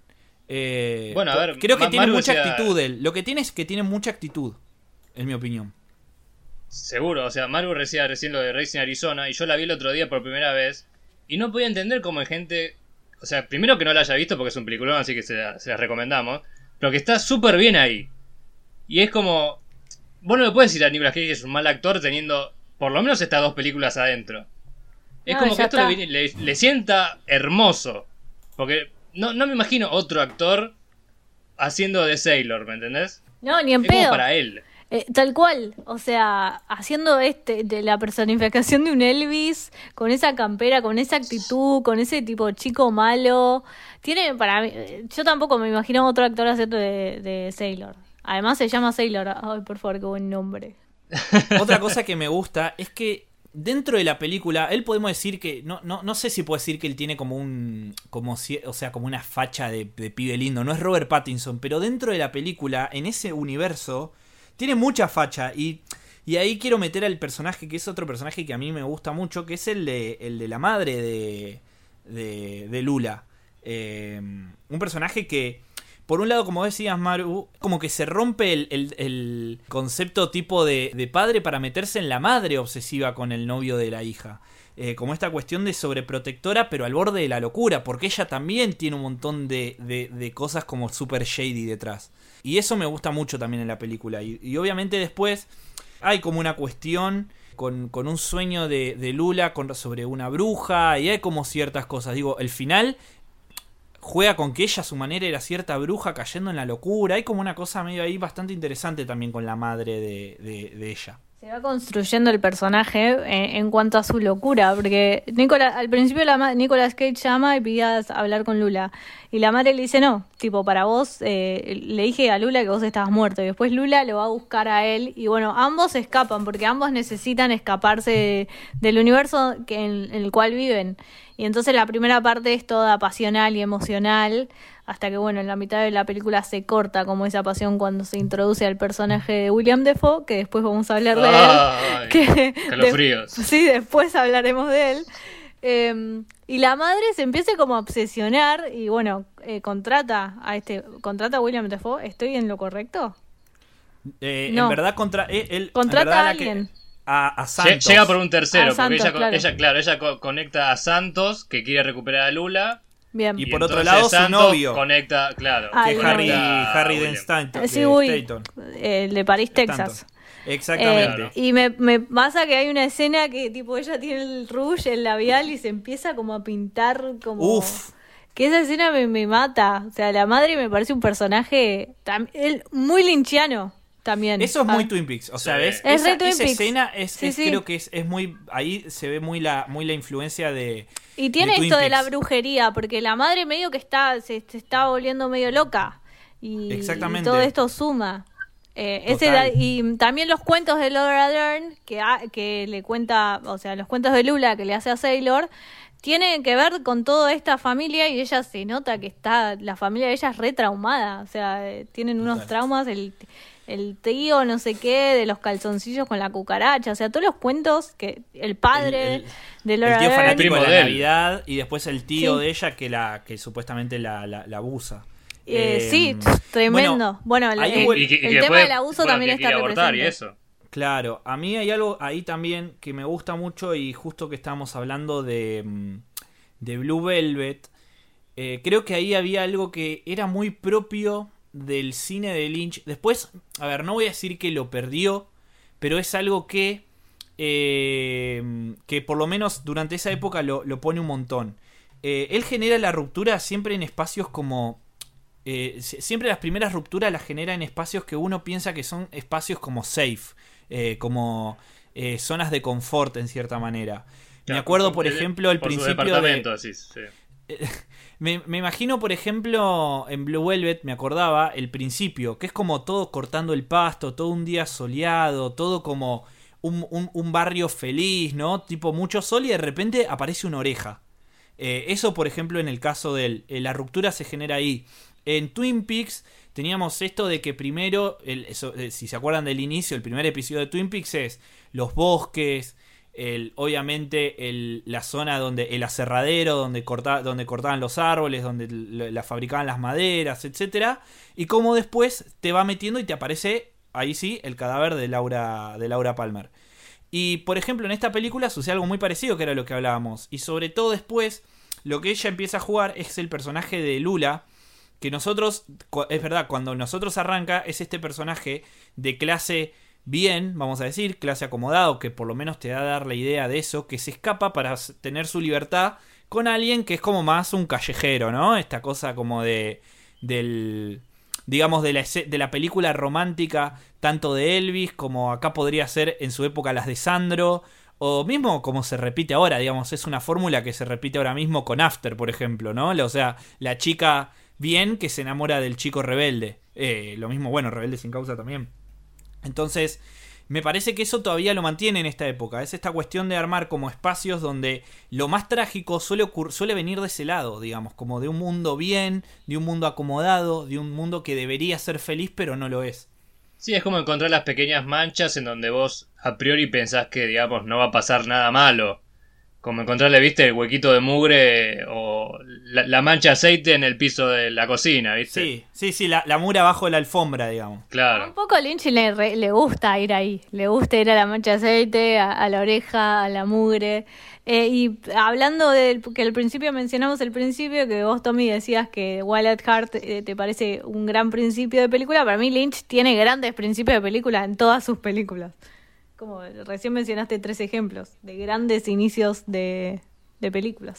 Eh, bueno, a ver, creo que Ma- tiene Maru mucha decía- actitud él. Lo que tiene es que tiene mucha actitud, en mi opinión. Seguro, o sea, Maru decía recién lo de Racing Arizona y yo la vi el otro día por primera vez y no podía entender cómo hay gente, o sea, primero que no la haya visto porque es un peliculón, así que se la, se las recomendamos, pero que está súper bien ahí. Y es como, vos no le puedes decir a Nicolas Cage que es un mal actor teniendo por lo menos estas dos películas adentro. Es No, como que ya esto está. le, le, le sienta hermoso. Porque no, no me imagino otro actor haciendo de Sailor, ¿me entendés? No, ni en Es como pedo. para él. Eh, tal cual, o sea, haciendo este de la personificación de un Elvis, con esa campera, con esa actitud, con ese tipo chico malo. Tiene para mí, eh, yo tampoco me imagino otro actor haciendo de, de Sailor. Además se llama Sailor. Ay, por favor, qué buen nombre. Otra cosa que me gusta es que dentro de la película, él podemos decir que, no, no, no sé si puedo decir que él tiene como un, como si, o sea, como una facha de, de pibe lindo, no es Robert Pattinson, pero dentro de la película, en ese universo, tiene mucha facha y, y ahí quiero meter al personaje, que es otro personaje que a mí me gusta mucho, que es el de, el de la madre de, de, de Lula. Eh, un personaje que, por un lado, como decías, Maru, como que se rompe el, el, el concepto tipo de, de padre para meterse en la madre obsesiva con el novio de la hija. Eh, como esta cuestión de sobreprotectora, pero al borde de la locura, porque ella también tiene un montón de, de, de cosas como super shady detrás. Y eso me gusta mucho también en la película. Y, y obviamente después hay como una cuestión con, con un sueño de, de Lula con, sobre una bruja, y hay como ciertas cosas. Digo, el final... juega con que ella a su manera era cierta bruja cayendo en la locura. Hay como una cosa medio ahí bastante interesante también con la madre de, de, de ella. Se va construyendo el personaje en, en cuanto a su locura, porque Nicola, al principio la ma- Nicolas Cage llama y pide a hablar con Lula, y la madre le dice no, tipo para vos, eh, le dije a Lula que vos estabas muerto, y después Lula lo va a buscar a él, y bueno, ambos escapan, porque ambos necesitan escaparse de, del universo que en, en el cual viven, y entonces la primera parte es toda pasional y emocional, hasta que bueno, en la mitad de la película se corta como esa pasión cuando se introduce al personaje de William Dafoe, que después vamos a hablar de Ay, él. Que calofríos. de, sí, después hablaremos de él. Eh, y la madre se empieza como a obsesionar y bueno, eh, contrata a este, contrata a William Dafoe. ¿Estoy en lo correcto? Eh, No. En verdad, contra, eh, él, Contrata en verdad, a la que- alguien. a, a Lle- Santos. Llega por un tercero, A porque Santos, ella, co- claro. ella, claro, ella co- conecta a Santos, que quiere recuperar a Lula. Bien. Y por otro entonces lado, su Santos novio. Conecta, claro. Ah, que el es Harry, novio. conecta a Harry William. Dean Stanton. Eh, sí, de uy, Stanton. eh, de París, Texas. Stanton. Exactamente. Eh, Y me, me pasa que hay una escena que tipo ella tiene el rouge, el labial y se empieza como a pintar como... Uf. Que esa escena me, me mata. O sea, la madre me parece un personaje tam- él, muy linchiano también. Eso es muy Ah. Twin Peaks, o sea, Sí. ¿ves? Es esa re Twin esa Peaks. escena es, Sí, es- sí. creo que es, es muy, ahí se ve muy la, muy la influencia de Y tiene de Twin esto de la Peaks. brujería, porque la madre medio que está se, se está volviendo medio loca. Y, Exactamente. y todo esto suma. Eh, ese Total. da- y también los cuentos de Laura Dern, que, ha- que le cuenta, o sea, los cuentos de Lula que le hace a Sailor, tienen que ver con toda esta familia y ella se nota que está, la familia de ella es re traumada, o sea, eh, tienen unos Total. traumas, el, el tío no sé qué, de los calzoncillos con la cucaracha, o sea, todos los cuentos que el padre El- el- de Laura el tío Dern, fanático Primo de la de él. Navidad y después el tío Sí. de ella que la que supuestamente la, la, la abusa. Eh, Eh, sí, tremendo. Bueno, el, ahí el- vuel- Y que- y el que tema puede- del abuso bueno, también que está quiere abortar y represente. eso. Claro, a mí hay algo ahí también que me gusta mucho y justo que estábamos hablando de, mm, de Blue Velvet, eh, creo que ahí había algo que era muy propio del cine de Lynch. Después, a ver, no voy a decir que lo perdió, pero es algo que, eh, que por lo menos durante esa época lo, lo pone un montón. Eh, él genera la ruptura siempre en espacios como... Eh, si- siempre las primeras rupturas las genera en espacios que uno piensa que son espacios como safe, eh, como eh, zonas de confort en cierta manera. Me Claro, acuerdo, por el- ejemplo, el por su principio de... departamento, decís, sí. Me, me imagino, por ejemplo, en Blue Velvet, me acordaba el principio, que es como todo cortando el pasto, todo un día soleado, todo como un, un- un barrio feliz, ¿no? Tipo mucho sol y de repente aparece una oreja. Eh, eso, por ejemplo, en el caso de él, eh, la ruptura se genera ahí. En Twin Peaks teníamos esto de que primero, el, eso, eh, si se acuerdan del inicio, el primer episodio de Twin Peaks es los bosques, el, obviamente el, la zona donde el aserradero, donde, corta, donde cortaban los árboles, donde l- la fabricaban las maderas, etcétera, y cómo después te va metiendo y te aparece, ahí sí, el cadáver de Laura, de Laura Palmer. Y por ejemplo en esta película sucede algo muy parecido, que era lo que hablábamos, y sobre todo después lo que ella empieza a jugar es el personaje de Lula, que nosotros, cu- es verdad, cuando nosotros arranca es este personaje de clase bien, vamos a decir, clase acomodado, que por lo menos te da a dar la idea de eso, que se escapa para s- tener su libertad con alguien que es como más un callejero, ¿no? Esta cosa como de del digamos de la ese- de la película romántica tanto de Elvis como acá podría ser en su época las de Sandro, o mismo como se repite ahora, digamos, es una fórmula que se repite ahora mismo con After, por ejemplo, ¿no? O sea, la chica bien que se enamora del chico rebelde. Eh, lo mismo, bueno, Rebelde sin causa también. Entonces, me parece que eso todavía lo mantiene en esta época. Es esta cuestión de armar como espacios donde lo más trágico suele, ocur- suele venir de ese lado, digamos, como de un mundo bien, de un mundo acomodado, de un mundo que debería ser feliz pero no lo es. Sí, es como encontrar las pequeñas manchas en donde vos a priori pensás que, digamos, no va a pasar nada malo. Como encontrarle, viste, el huequito de mugre o la, la mancha de aceite en el piso de la cocina, viste. Sí, sí, sí, la, la mura bajo la alfombra, digamos. Un Claro. poco a Lynch le, re- le gusta ir ahí, le gusta ir a la mancha de aceite, a, a la oreja, a la mugre. Eh, y hablando de que al principio mencionamos el principio, que vos, Tommy, decías que Wild at Heart eh, te parece un gran principio de película, para mí Lynch tiene grandes principios de película en todas sus películas. Como recién mencionaste tres ejemplos de grandes inicios de, de películas.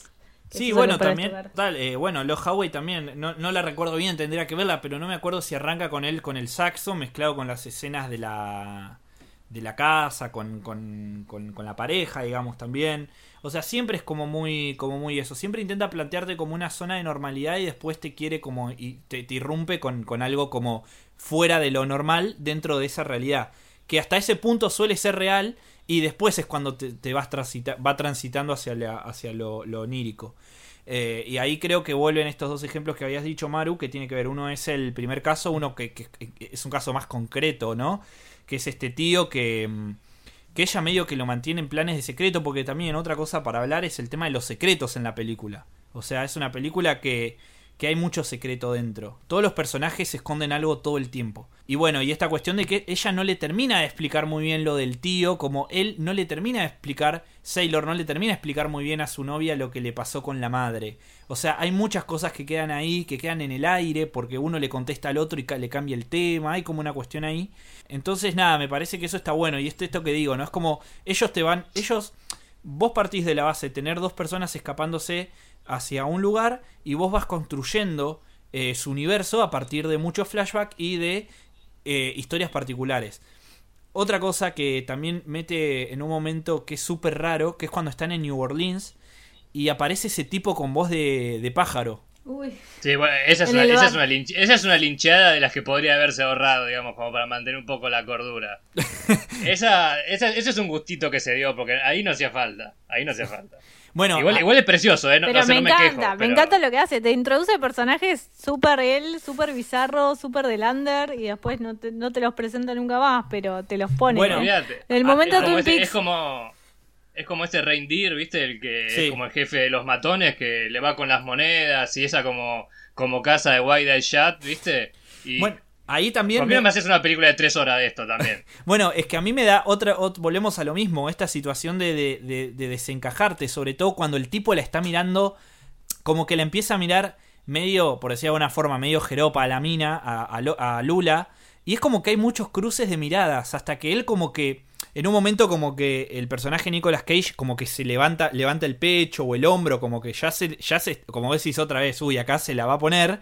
Sí, Eso bueno, solo para también, destacar. tal, eh, bueno, Los Howe también, no, no la recuerdo bien, tendría que verla, pero no me acuerdo si arranca con él con el saxo mezclado con las escenas de la de la casa, con, con, con, con la pareja, digamos, también. O sea, siempre es como muy, como muy eso. Siempre intenta plantearte como una zona de normalidad y después te quiere como, y te, te irrumpe con, con algo como fuera de lo normal dentro de esa realidad. Que hasta ese punto suele ser real y después es cuando te, te vas transita, va transitando hacia, la, hacia lo, lo onírico. Eh, y ahí creo que vuelven estos dos ejemplos que habías dicho, Maru, que tiene que ver. Uno es el primer caso, uno que, que, que es un caso más concreto, ¿no? Que es este tío que, que ella medio que lo mantiene en planes de secreto, porque también otra cosa para hablar es el tema de los secretos en la película. O sea, es una película que, que hay mucho secreto dentro. Todos los personajes esconden algo todo el tiempo. Y bueno, y esta cuestión de que ella no le termina de explicar muy bien lo del tío, como él no le termina de explicar, Sailor no le termina de explicar muy bien a su novia lo que le pasó con la madre. O sea, hay muchas cosas que quedan ahí, que quedan en el aire, porque uno le contesta al otro y le cambia el tema, hay como una cuestión ahí. Entonces, nada, me parece que eso está bueno. Y esto, esto que digo, ¿no? Es como, ellos te van, ellos, vos partís de la base, tener dos personas escapándose hacia un lugar y vos vas construyendo eh, su universo a partir de muchos flashbacks y de eh, historias particulares. Otra cosa que también mete en un momento que es súper raro, que es cuando están en New Orleans y aparece ese tipo con voz de, de pájaro. Uy. Sí, bueno, esa es, En una, el esa, bar. es una linch- esa es una lincheada de las que podría haberse ahorrado, digamos, como para mantener un poco la cordura. esa, esa, ese es un gustito que se dio, porque ahí no hacía falta. Ahí no hacía falta. Bueno, Igual, a- igual es precioso, ¿eh? No, Pero no sé, me no me encanta, quejo, me pero- encanta lo que hace. Te introduce personajes súper él, súper bizarro, súper del under y después no te, no te los presenta nunca más, pero te los pone. Bueno, ¿eh? Olvídate. El Ah, momento es como Twin ese- Peaks. es como es como ese reindeer, ¿viste? El que Sí. es como el jefe de los matones que le va con las monedas y esa como como casa de White Eye Shut, ¿viste? Y bueno, ahí también... ¿por qué no me haces una película de tres horas de esto también? Bueno, es que a mí me da otra, ot- volvemos a lo mismo, esta situación de, de, de- de desencajarte, sobre todo cuando el tipo la está mirando, como que la empieza a mirar medio, por decir de alguna forma, medio jeropa a la mina, a, a Lo- a Lula, y es como que hay muchos cruces de miradas, hasta que él como que, en un momento como que el personaje Nicolas Cage como que se levanta, levanta el pecho o el hombro, como que ya se, ya se, como decís otra vez, uy, acá se la va a poner.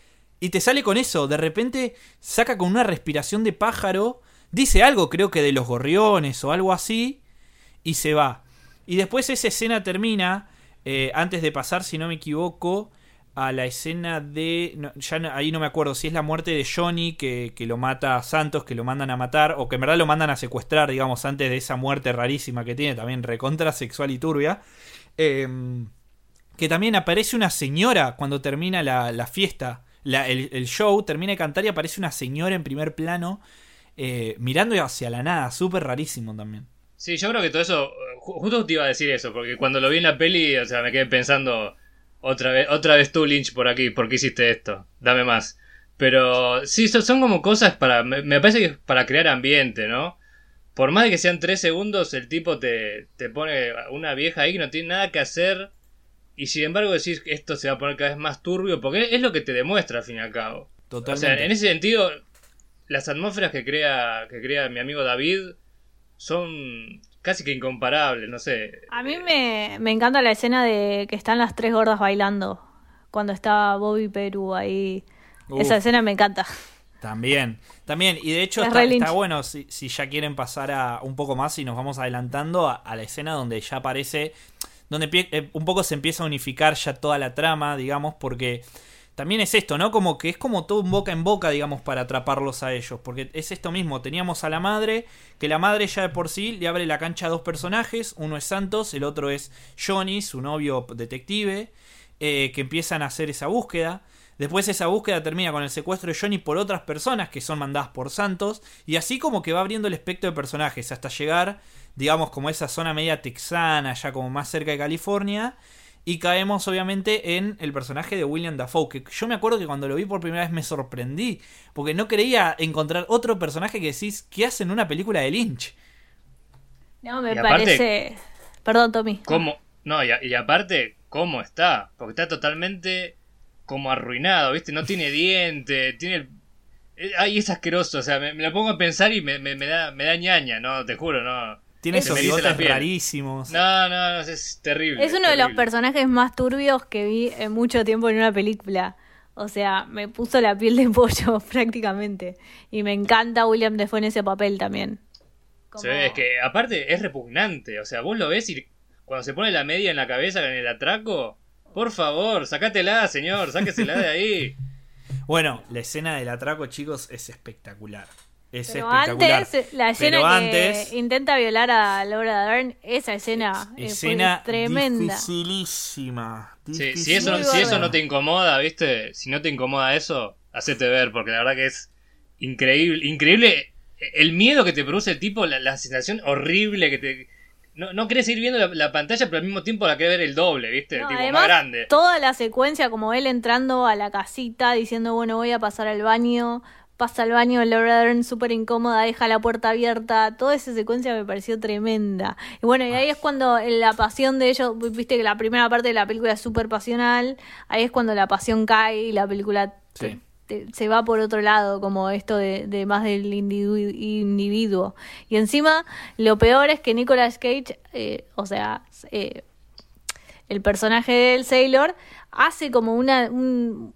Y te sale con eso, de repente saca con una respiración de pájaro, dice algo creo que de los gorriones o algo así, y se va. Y después esa escena termina, eh, antes de pasar, si no me equivoco, a la escena de... no, ya no- ahí no me acuerdo si es la muerte de Johnny que, que lo mata a Santos, que lo mandan a matar, o que en verdad lo mandan a secuestrar, digamos, antes de esa muerte rarísima que tiene, también recontra sexual y turbia. Eh, que también aparece una señora cuando termina la, la fiesta. La, el, el show termina de cantar y aparece una señora en primer plano eh, mirando hacia la nada, súper rarísimo también. Sí, yo creo que todo eso, ju- justo te iba a decir eso, porque cuando lo vi en la peli, o sea, me quedé pensando, otra vez, otra vez tú, Lynch, por aquí, ¿por qué hiciste esto? Dame más. Pero sí, son, son como cosas para, me, me parece que es para crear ambiente, ¿no? Por más de que sean tres segundos, el tipo te, te pone una vieja ahí que no tiene nada que hacer, y sin embargo decís que esto se va a poner cada vez más turbio, porque es lo que te demuestra al fin y al cabo. Totalmente. O sea, en ese sentido, las atmósferas que crea, que crea mi amigo David son casi que incomparables, no sé. A mí me, me encanta la escena de que están las tres gordas bailando. Cuando está Bobby Perú ahí. Uf. Esa escena me encanta. También, también, y de hecho Es está, re Lynch. está bueno si, si ya quieren pasar a un poco más y nos vamos adelantando a, a la escena donde ya aparece, donde pie- eh, un poco se empieza a unificar ya toda la trama, digamos, porque también es esto, ¿no? Como que es como todo un boca en boca, digamos, para atraparlos a ellos, porque es esto mismo, teníamos a la madre, que la madre ya de por sí le abre la cancha a dos personajes, uno es Santos, el otro es Johnny, su novio detective, eh, que empiezan a hacer esa búsqueda. Después esa búsqueda termina con el secuestro de Johnny por otras personas que son mandadas por Santos. Y así como que va abriendo el espectro de personajes hasta llegar, digamos, como a esa zona media texana, ya como más cerca de California. Y caemos obviamente en el personaje de William Dafoe, que yo me acuerdo que cuando lo vi por primera vez me sorprendí. Porque no creía encontrar otro personaje que decís, ¿qué hace en una película de Lynch? No, me Y aparte- parece... Perdón, Tommy. ¿Cómo? No, y, a- y aparte, ¿cómo está? Porque está totalmente como arruinado, ¿viste? No tiene diente, tiene... el- eh, Ay, es asqueroso, o sea, me, me lo pongo a pensar y me, me, me da, me da ñaña, ¿no? Te juro, no... Tiene Es- esos Me eriza la bigotes piel. rarísimos. No, no, no, es terrible. Es uno de los terrible. personajes más turbios que vi en mucho tiempo en una película. O sea, me puso la piel de pollo prácticamente. Y me encanta William Dafoe en ese papel también. Como- Sí, es que aparte es repugnante. O sea, vos lo ves y cuando se pone la media en la cabeza en el atraco, por favor, sacátela, señor, sáquesela de ahí. Bueno, la escena del atraco, chicos, es espectacular. Es Pero espectacular. antes, la escena Pero que antes, intenta violar a Laura Dern, esa escena eh, escena fue tremenda. dificilísima. Sí, si eso, Muy si eso bárbaro. no te incomoda, ¿viste? Si no te incomoda eso, hacete ver, porque la verdad que es increíble. Increíble el miedo que te produce el tipo, la, la sensación horrible que te... No, no querés ir viendo la, la pantalla, pero al mismo tiempo la querés ver el doble, ¿viste? No, tipo, además, más grande. toda la secuencia, como él entrando a la casita, diciendo, bueno, voy a pasar al baño, pasa al baño, Laura Dern súper incómoda, deja la puerta abierta, toda esa secuencia me pareció tremenda. Y bueno, y ahí es cuando la pasión de ellos, viste que la primera parte de la película es súper pasional, ahí es cuando la pasión cae y la película te- Sí. te- se va por otro lado, como esto de, de más del individu- individuo. Y encima, lo peor es que Nicolas Cage, eh, o sea, eh, el personaje del Sailor hace como una un,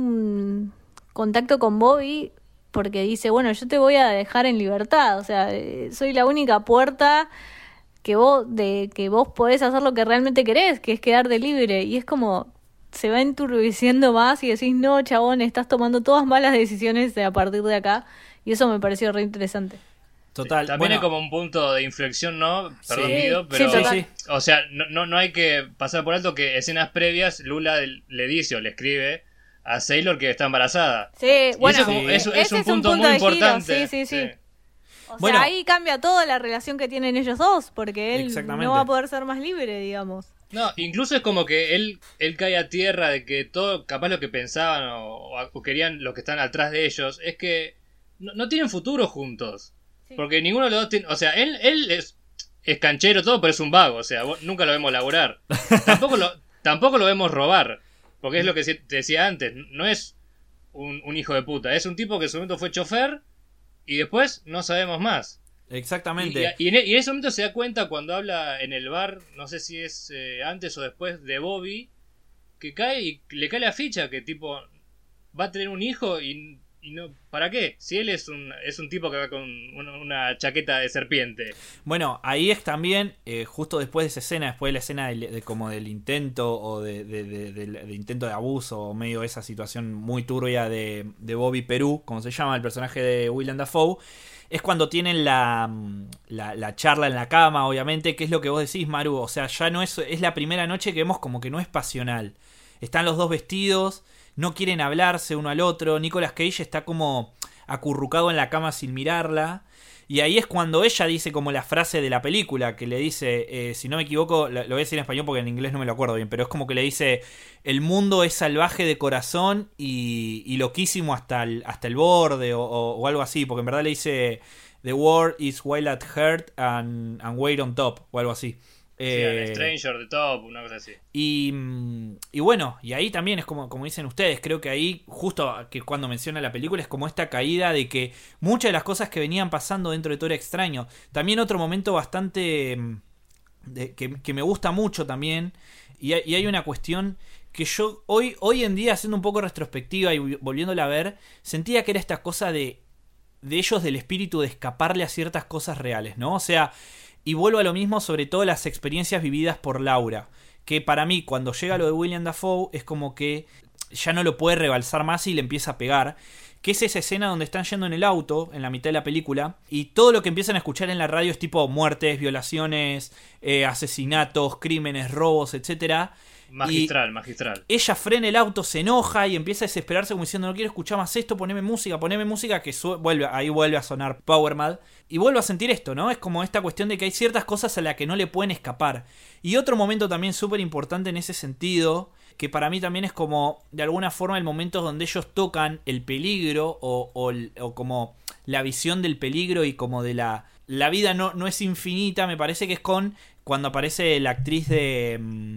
un contacto con Bobby porque dice, bueno, yo te voy a dejar en libertad, o sea, eh, soy la única puerta que vos de que vos podés hacer lo que realmente querés, que es quedarte libre. Y es como se va enturbeciendo más y decís, no, chabón, estás tomando todas malas decisiones de a partir de acá. Y eso me pareció re interesante. Total. También bueno, hay como un punto de inflexión, ¿no? Perdón, Sí. Guido, Sí, pero... total. Sí, O sea, no, no, no hay que pasar por alto que escenas previas Lula le dice o le escribe a Sailor que está embarazada. Sí, Y bueno, eso es como- eso es ese un punto muy de giro, importante. sí, sí, sí. Sí. O sea, Bueno. ahí cambia toda la relación que tienen ellos dos, porque él Exactamente. no va a poder ser más libre, digamos. No, incluso es como que él, él cae a tierra de que todo, capaz lo que pensaban o, o querían los que están atrás de ellos, es que no, no tienen futuro juntos. Sí. Porque ninguno de los dos tiene... O sea, él, él es, es canchero todo, pero es un vago. O sea, vos- nunca lo vemos laburar. tampoco, lo, tampoco lo vemos robar. Porque es lo que te decía antes. No es un, un hijo de puta. Es un tipo que en su momento fue chofer y después no sabemos más. Y, exactamente. y- y en, y en ese momento se da cuenta cuando habla en el bar, no sé si es eh, antes o después de Bobby, que cae y le cae la ficha que tipo va a tener un hijo y, y no, ¿para qué? Si él es un es un tipo que va con una, una chaqueta de serpiente. Bueno, ahí es también, eh, justo después de esa escena, después de la escena del- de, como del intento o de, de- de- del- de intento de abuso o medio de esa situación muy turbia de, de Bobby Perú, como se llama el personaje de William Dafoe, es cuando tienen la, la, la charla en la cama, obviamente, que es lo que vos decís, Maru, o sea, ya no es, es la primera noche que vemos como que no es pasional. Están los dos vestidos, no quieren hablarse uno al otro, Nicolas Cage está como acurrucado en la cama sin mirarla. Y ahí es cuando ella dice como la frase de la película, que le dice, eh, si no me equivoco, lo, lo voy a decir en español porque en inglés no me lo acuerdo bien, pero es como que le dice, el mundo es salvaje de corazón y, y loquísimo hasta el, hasta el borde o, o, o algo así, porque en verdad le dice, the world is wild at heart and, and weight on top, o algo así. Sí, Eh, al Stranger de Top, una cosa así. y, y bueno, y ahí también es como, como dicen ustedes, creo que ahí, justo que cuando menciona la película, es como esta caída de que muchas de las cosas que venían pasando dentro de todo era extraño. También otro momento bastante mm, de- que, que me gusta mucho también, y hay, y hay una cuestión que yo hoy, hoy en día, haciendo un poco retrospectiva y volviéndola a ver, sentía que era esta cosa de, de ellos, del espíritu de escaparle a ciertas cosas reales, ¿no? O sea... Y vuelvo a lo mismo, sobre todo las experiencias vividas por Laura, que para mí cuando llega lo de William Dafoe es como que ya no lo puede rebalsar más y le empieza a pegar, que es esa escena donde están yendo en el auto, en la mitad de la película, y todo lo que empiezan a escuchar en la radio es tipo muertes, violaciones, eh, asesinatos, crímenes, robos, etcétera. Magistral, magistral. Ella frena el auto, se enoja y empieza a desesperarse como diciendo, no quiero escuchar más esto, poneme música, poneme música, que su- vuelve, ahí vuelve a sonar Power Mad. Y vuelvo a sentir esto, ¿no? Es como esta cuestión de que hay ciertas cosas a las que no le pueden escapar. Y otro momento también súper importante en ese sentido, que para mí también es como, de alguna forma, el momento donde ellos tocan el peligro o, o, o como la visión del peligro y como de la... La vida no, no es infinita, me parece que es con... Cuando aparece la actriz de,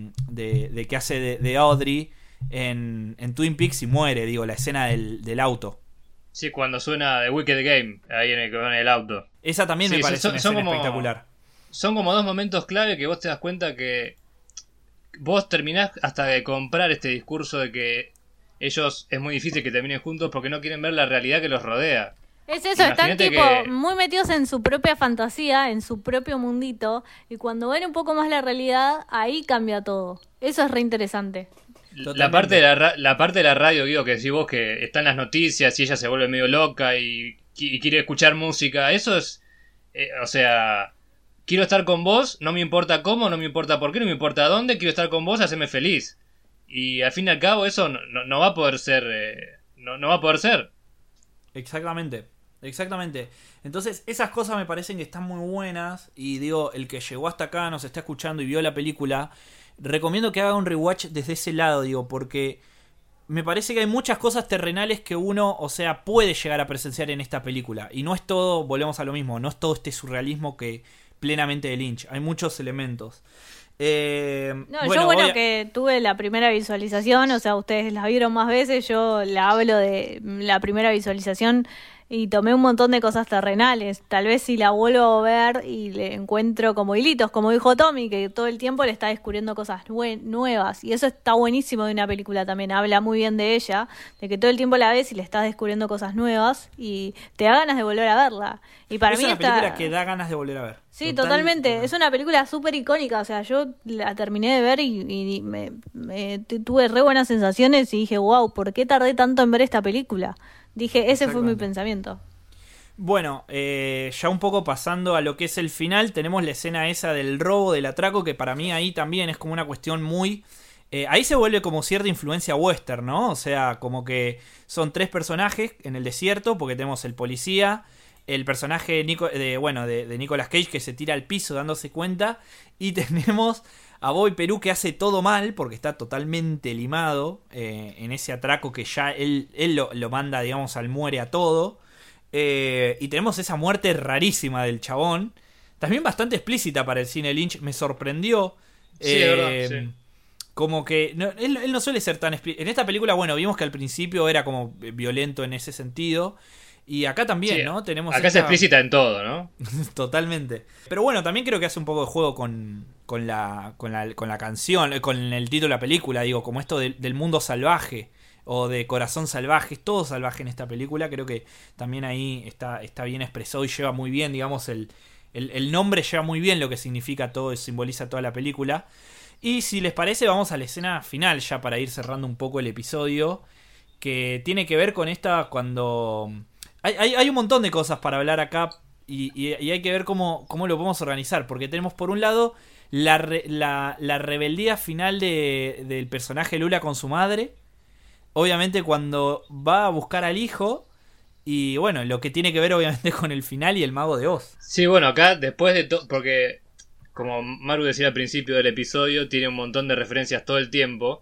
de, de que hace de, de Audrey en, en Twin Peaks y muere, digo, la escena del, del auto. Sí, cuando suena The Wicked Game, ahí en el, en el auto. Esa también Sí, me parece son- una son escena como- espectacular. son como dos momentos clave que vos te das cuenta que vos terminás hasta de comprar este discurso de que ellos es muy difícil que terminen juntos porque no quieren ver la realidad que los rodea. Es eso, están Imagínate tipo que- muy metidos en su propia fantasía, en su propio mundito, y cuando ven un poco más la realidad, ahí cambia todo. Eso es re interesante. La Totalmente. parte, de la, ra- la parte de la radio, Guido, que decís vos que están las noticias y ella se vuelve medio loca y, y quiere escuchar música, eso es, eh, o sea, quiero estar con vos, no me importa cómo, no me importa por qué, no me importa dónde, quiero estar con vos, haceme feliz. Y al fin y al cabo eso no, no, no va a poder ser, eh, no, no va a poder ser. Exactamente, exactamente. Entonces, esas cosas me parecen que están muy buenas. Y digo, el que llegó hasta acá, nos está escuchando y vio la película, recomiendo que haga un rewatch desde ese lado, digo, porque me parece que hay muchas cosas terrenales que uno, o sea, puede llegar a presenciar en esta película. Y no es todo, volvemos a lo mismo, no es todo este surrealismo que plenamente de Lynch. Hay muchos elementos. Eh, No, yo bueno voy a- que tuve la primera visualización, o sea, ustedes la vieron más veces, yo la hablo de la primera visualización y tomé un montón de cosas terrenales. Tal vez si la vuelvo a ver y le encuentro como hilitos, como dijo Tommy, que todo el tiempo le está descubriendo cosas nue- nuevas. Y eso está buenísimo de una película también, habla muy bien de ella, de que todo el tiempo la ves y le estás descubriendo cosas nuevas y te da ganas de volver a verla. Y para es mí una esta... película que da ganas de volver a ver. Sí, Total- totalmente. Es una película súper icónica. O sea, yo la terminé de ver y, y me, me- tu- tuve re buenas sensaciones y dije, wow, ¿por qué tardé tanto en ver esta película? Dije, ese fue mi Exactamente. pensamiento. Bueno, eh, ya un poco pasando a lo que es el final, tenemos la escena esa del robo, del atraco, que para mí ahí también es como una cuestión muy... eh, ahí se vuelve como cierta influencia western, ¿no? O sea, como que son tres personajes en el desierto, porque tenemos el policía, el personaje Nico- de, bueno, de, de Nicolas Cage que se tira al piso dándose cuenta, y tenemos a Bobby Perú que hace todo mal, porque está totalmente limado eh, en ese atraco que ya él, él lo, lo manda, digamos, al muere a todo. Eh, y tenemos esa muerte rarísima del chabón. También bastante explícita para el cine Lynch. Me sorprendió. Sí, eh, es verdad, sí. Como que... no, él, él no suele ser tan explícito. En esta película, bueno, vimos que al principio era como violento en ese sentido. Y acá también, Sí, ¿no? Tenemos acá es esta- explícita en todo, ¿no? Totalmente. Pero bueno, también creo que hace un poco de juego con, con, la, con, la, con la canción, eh, con el título de la película, digo, como esto del, del mundo salvaje o de corazón salvaje, es todo salvaje en esta película, creo que también ahí está, está bien expresado y lleva muy bien, digamos, el, el, el nombre lleva muy bien lo que significa todo y simboliza toda la película. Y si les parece, vamos a la escena final ya para ir cerrando un poco el episodio, que tiene que ver con esta cuando... Hay, hay, hay un montón de cosas para hablar acá y, y, y hay que ver cómo, cómo lo podemos organizar. Porque tenemos por un lado la, re, la, la rebeldía final de, del personaje Lula con su madre. Obviamente cuando va a buscar al hijo. Y bueno, lo que tiene que ver obviamente con el final y el mago de Oz. Sí, bueno, acá después de todo, porque como Maru decía al principio del episodio, tiene un montón de referencias todo el tiempo.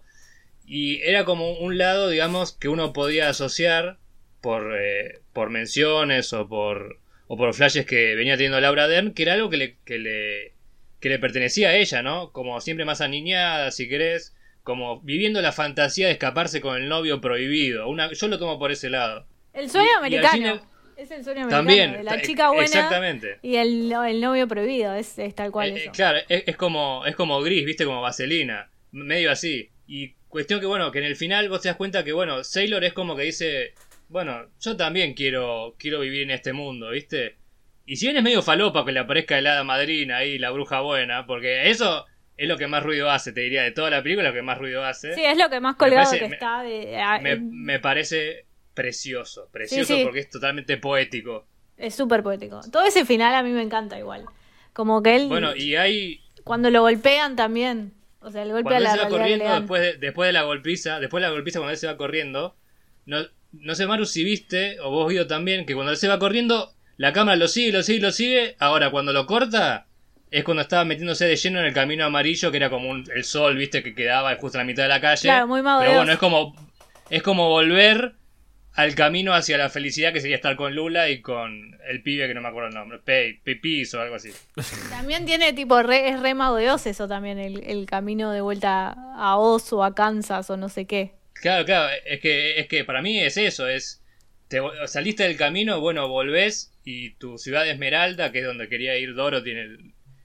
Y era como un lado, digamos, que uno podía asociar por, eh, por menciones o por, o por flashes que venía teniendo Laura Dern, que era algo que le, que le, que le pertenecía a ella, ¿no? Como siempre más aniñada, si querés, como viviendo la fantasía de escaparse con el novio prohibido. Una, yo lo tomo por ese lado. El sueño Y- y al americano. final- Es el sueño americano. También, de la ta- chica buena exactamente. y el, el novio prohibido. Es, es tal cual Eh, eso. claro, es, es como es como gris, viste, como vaselina, medio así. Y cuestión que bueno, que en el final vos te das cuenta que bueno, Sailor es como que dice, bueno, yo también quiero quiero vivir en este mundo, ¿viste? Y si bien es medio falopa que le aparezca el hada madrina ahí, la bruja buena, porque eso es lo que más ruido hace, te diría, de toda la película, lo que más ruido hace. Sí, es lo que más colgado parece- que me- está. De, a- me, en- me parece precioso, precioso Sí, sí. porque es totalmente poético. Es súper poético. Todo ese final a mí me encanta igual. Como que él, Bueno, y hay cuando lo golpean también. O sea, el golpe cuando a él la se va realidad corriendo le dan. después de, después de la golpiza, después de la golpiza cuando él se va corriendo, no, no sé Maru si viste, o vos Guido también, que cuando él se va corriendo, la cámara lo sigue, lo sigue, lo sigue, ahora cuando lo corta, es cuando estaba metiéndose de lleno en el camino amarillo, que era como un- el sol, viste, que quedaba justo en la mitad de la calle. Claro, muy Mago de Pero Oz. bueno, es como, es como volver al camino hacia la felicidad, que sería estar con Lula y con el pibe que no me acuerdo el nombre, Pe, Pepis o algo así. También tiene tipo, re, es re Mago de Oz eso también, el, el camino de vuelta a Oz o a Kansas o no sé qué. Claro, claro, es que, es que para mí es eso, es te, vo- saliste del camino, bueno, volvés y tu ciudad de Esmeralda, que es donde quería ir Dorothy en el,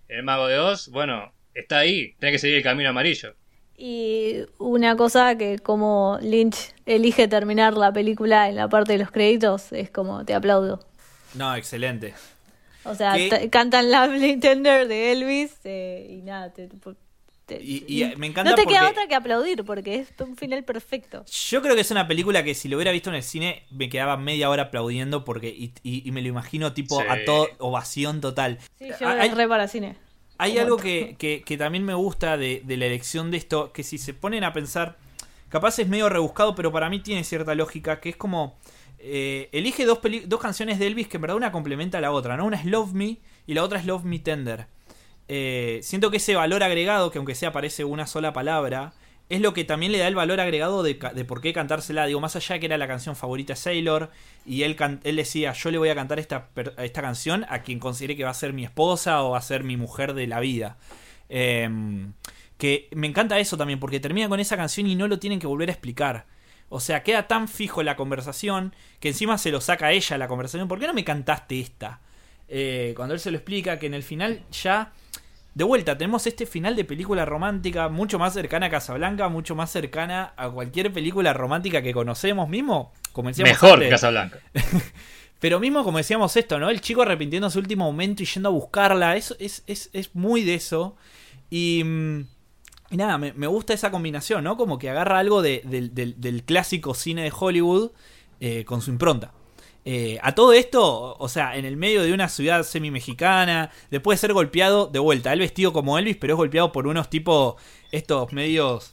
El Mago de Oz, bueno, está ahí, tiene que seguir el camino amarillo. Y una cosa que como Lynch elige terminar la película en la parte de los créditos, es como, te aplaudo. No, excelente. O sea, ¿Qué? t- cantan Lovely Tender de Elvis eh, y nada, te, te- Y, y me encanta no te porque queda otra que aplaudir porque es un final perfecto. yo creo que es una película que si lo hubiera visto en el cine me quedaba media hora aplaudiendo porque y, y- y me lo imagino tipo Sí. a todo ovación total. Sí, yo Hay- es re para cine. Hay Como algo tú. que, que, que también me gusta de, de la elección de esto, que si se ponen a pensar, capaz es medio rebuscado, pero para mí tiene cierta lógica, que es como, eh, elige dos, peli- dos canciones de Elvis que en verdad una complementa a la otra, ¿no? Una es Love Me y la otra es Love Me Tender. Eh, siento que ese valor agregado, que aunque sea aparece una sola palabra, es lo que también le da el valor agregado de, ca- de por qué cantársela. Digo, más allá de que era la canción favorita de Sailor, y él, can- él decía, yo le voy a cantar esta, per- esta canción a quien considere que va a ser mi esposa o va a ser mi mujer de la vida. Eh, que me encanta eso también, porque termina con esa canción y no lo tienen que volver a explicar. O sea, queda tan fijo la conversación que encima se lo saca a ella la conversación. ¿Por qué no me cantaste esta? Eh, cuando él se lo explica, que en el final ya... De vuelta, tenemos este final de película romántica mucho más cercana a Casablanca, mucho más cercana a cualquier película romántica que conocemos mismo. Como decíamos Mejor antes. que Casablanca. Pero mismo como decíamos esto, ¿no? El chico arrepintiendo en su último momento y yendo a buscarla. Eso es, es, es muy de eso. Y, mm, y nada, me, me gusta esa combinación, ¿no? Como que agarra algo de, del, del, del clásico cine de Hollywood eh, con su impronta. Eh, a todo esto, o sea, en el medio de una ciudad semi-mexicana, después de ser golpeado, de vuelta, él vestido como Elvis, pero es golpeado por unos tipos, estos medios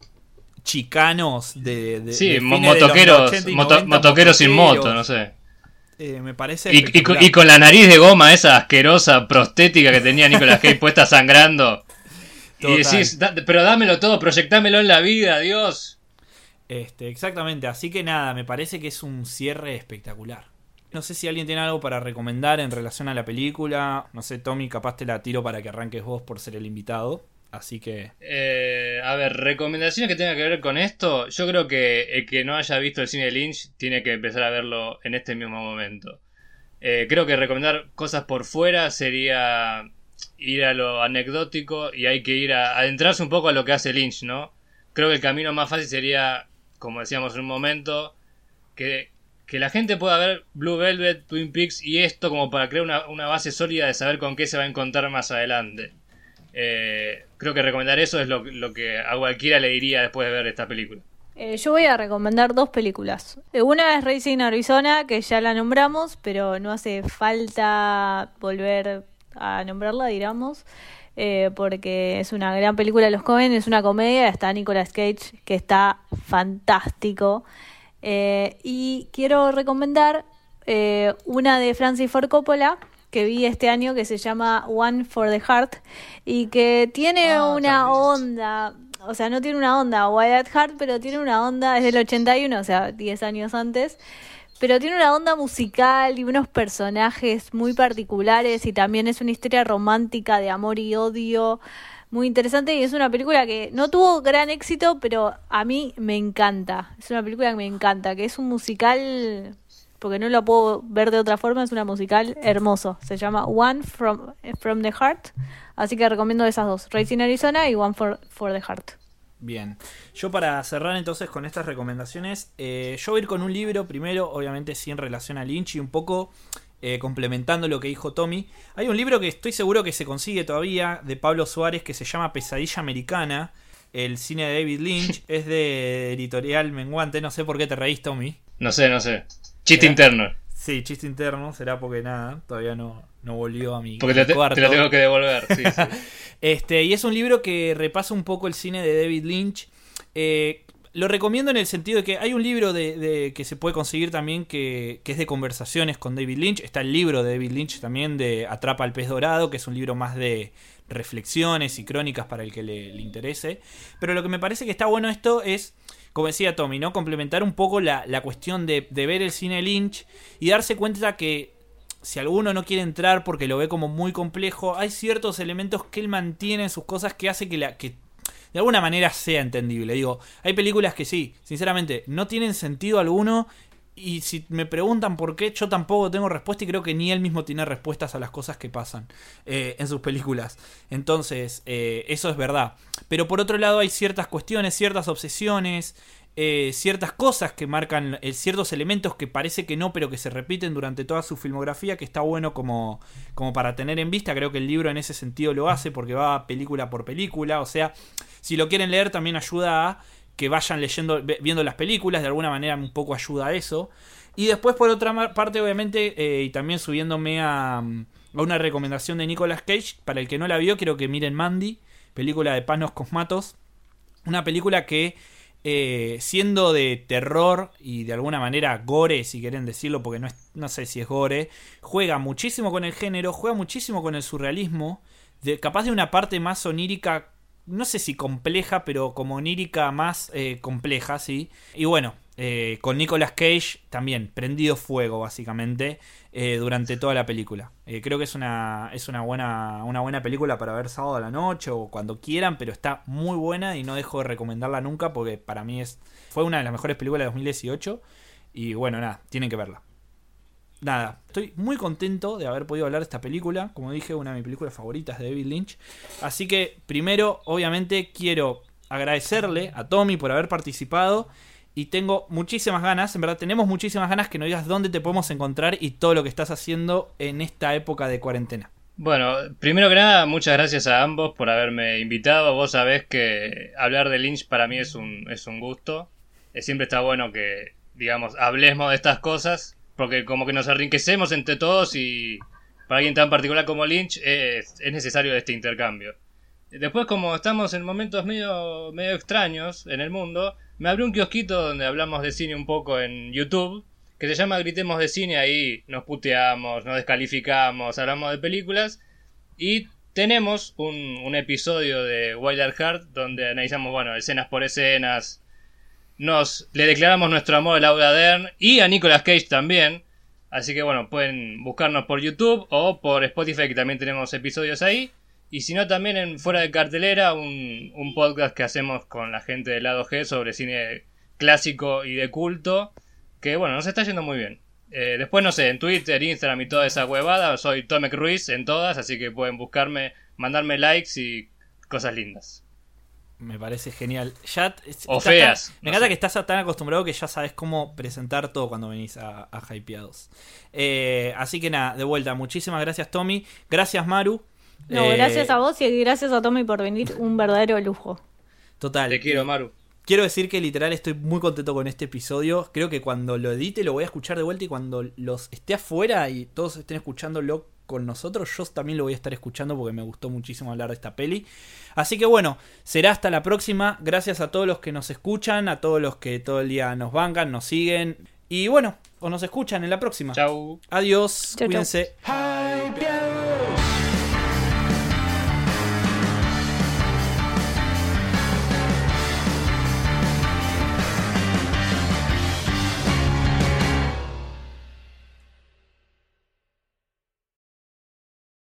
chicanos de... de Sí, de mo- fines de los motoqueros, ochenta y moto- noventa, motoqueros sin motoqueros. moto, no sé. Eh, me parece Y, y, con- espectacular. y con la nariz de goma esa asquerosa prostética que tenía Nicolas Cage puesta sangrando. Total. Y decís, "Da- pero dámelo todo, proyectámelo en la vida, Dios. Este, exactamente, así que nada, me parece que es un cierre espectacular. No sé si alguien tiene algo para recomendar en relación a la película. No sé, Tommy, capaz te la tiro para que arranques vos por ser el invitado. Así que... Eh, a ver, recomendaciones que tengan que ver con esto. Yo creo que el que no haya visto el cine de Lynch tiene que empezar a verlo en este mismo momento. Eh, creo que recomendar cosas por fuera sería ir a lo anecdótico y hay que ir a adentrarse un poco a lo que hace Lynch, ¿no? Creo que el camino más fácil sería, como decíamos en un momento, que, que la gente pueda ver Blue Velvet, Twin Peaks y esto como para crear una, una base sólida de saber con qué se va a encontrar más adelante. Eh, creo que recomendar eso es lo, lo que a cualquiera le diría después de ver esta película. Eh, yo voy a recomendar dos películas. Eh, Una es Racing Arizona, que ya la nombramos, pero no hace falta volver a nombrarla, digamos, eh, porque es una gran película de los Coen, es una comedia, está Nicolas Cage, que está fantástico. Eh, y quiero recomendar eh, una de Francis Ford Coppola, que vi este año, que se llama One for the Heart, y que tiene Ah, una también. onda... O sea, no tiene una onda Wild at Heart, pero tiene una onda desde el ochenta y uno, o sea, diez años antes. Pero tiene una onda musical y unos personajes muy particulares y también es una historia romántica de amor y odio muy interesante y es una película que no tuvo gran éxito, pero a mí me encanta. Es una película que me encanta, que es un musical, porque no lo puedo ver de otra forma, es una musical hermoso. Se llama One from, from the Heart. Así que recomiendo esas dos, Racing Arizona y One for, for the Heart. Bien, yo para cerrar entonces con estas recomendaciones, eh, yo voy a ir con un libro primero, obviamente sin relación a Lynch y un poco eh, complementando lo que dijo Tommy. Hay un libro que estoy seguro que se consigue todavía de Pablo Suárez que se llama Pesadilla Americana, el cine de David Lynch, es de editorial Menguante, no sé por qué te reís, Tommy. No sé, no sé. Chiste ¿Eh? interno. Sí, chiste interno, será porque nada, todavía no, no volvió a mi, Porque mi te, te cuarto. lo tengo que devolver. Sí, sí. Este, y es un libro que repasa un poco el cine de David Lynch. Eh, lo recomiendo en el sentido de que hay un libro de, de que se puede conseguir también que, que es de conversaciones con David Lynch. Está el libro de David Lynch también de Atrapa al pez dorado, que es un libro más de reflexiones y crónicas para el que le, le interese. Pero lo que me parece que está bueno esto es, como decía Tommy, ¿no? Complementar un poco la, la cuestión de, de ver el cine de Lynch y darse cuenta que si alguno no quiere entrar porque lo ve como muy complejo, hay ciertos elementos que él mantiene en sus cosas que hace que, la, que de alguna manera sea entendible. Digo, hay películas que sí, sinceramente, no tienen sentido alguno y si me preguntan por qué, yo tampoco tengo respuesta y creo que ni él mismo tiene respuestas a las cosas que pasan eh, en sus películas. Entonces, eh, eso es verdad. Pero por otro lado hay ciertas cuestiones, ciertas obsesiones, eh, ciertas cosas que marcan, eh, ciertos elementos que parece que no, pero que se repiten durante toda su filmografía, que está bueno como, como para tener en vista. Creo que el libro en ese sentido lo hace porque va película por película. O sea, si lo quieren leer también ayuda a que vayan leyendo, viendo las películas, de alguna manera un poco ayuda a eso. Y después por otra parte, obviamente, eh, y también subiéndome a, a una recomendación de Nicolas Cage, para el que no la vio, quiero que miren Mandy, película de Panos Cosmatos, una película que eh, siendo de terror y de alguna manera gore, si quieren decirlo, porque no, es, no sé si es gore, juega muchísimo con el género, juega muchísimo con el surrealismo, de, capaz de una parte más onírica, no sé si compleja, pero como onírica más eh, compleja, sí. Y bueno, eh, con Nicolas Cage también, prendido fuego básicamente eh, durante toda la película. Eh, creo que es una es una buena una buena película para ver sábado a la noche o cuando quieran, pero está muy buena y no dejo de recomendarla nunca porque para mí es fue una de las mejores películas de dos mil dieciocho y bueno, nada, tienen que verla. Nada, estoy muy contento de haber podido hablar de esta película. Como dije, una de mis películas favoritas de David Lynch. Así que, primero, obviamente, quiero agradecerle a Tommy por haber participado. Y tengo muchísimas ganas, en verdad tenemos muchísimas ganas que nos digas dónde te podemos encontrar y todo lo que estás haciendo en esta época de cuarentena. Bueno, primero que nada, muchas gracias a ambos por haberme invitado. Vos sabés que hablar de Lynch para mí es un, es un gusto. Siempre está bueno que, digamos, hablemos de estas cosas. Porque como que nos enriquecemos entre todos y para alguien tan particular como Lynch es, es necesario este intercambio. Después, como estamos en momentos medio, medio extraños en el mundo, me abrí un kiosquito donde hablamos de cine un poco en YouTube, que se llama Gritemos de Cine. Ahí nos puteamos, nos descalificamos, hablamos de películas y tenemos un, un episodio de Wild at Heart donde analizamos, bueno, escenas por escenas. Nos le declaramos nuestro amor a Laura Dern y a Nicolas Cage también. Así que bueno, pueden buscarnos por YouTube o por Spotify, que también tenemos episodios ahí. Y si no, también en Fuera de Cartelera, un, un podcast que hacemos con la gente del lado G sobre cine clásico y de culto, que bueno, nos está yendo muy bien. Eh, después, no sé, en Twitter, Instagram y toda esa huevada, soy Tomek Ruiz en todas, así que pueden buscarme, mandarme likes y cosas lindas. Me parece genial. Ya o feas. Tan, me encanta no sé. Que estás tan acostumbrado que ya sabes cómo presentar todo cuando venís a, a Hypeados. Eh, así que nada, de vuelta, muchísimas gracias Tommy. Gracias Maru. No, eh, gracias a vos y gracias a Tommy por venir. Un verdadero lujo. Total. Te quiero, Maru. Quiero decir que literal estoy muy contento con este episodio. Creo que cuando lo edite lo voy a escuchar de vuelta y cuando los esté afuera y todos estén escuchándolo con nosotros, yo también lo voy a estar escuchando porque me gustó muchísimo hablar de esta peli. Así que bueno, será hasta la próxima. Gracias a todos los que nos escuchan, a todos los que todo el día nos bancan, nos siguen. Y bueno, o nos escuchan en la próxima. Chau. Adiós, chau, cuídense. Chau.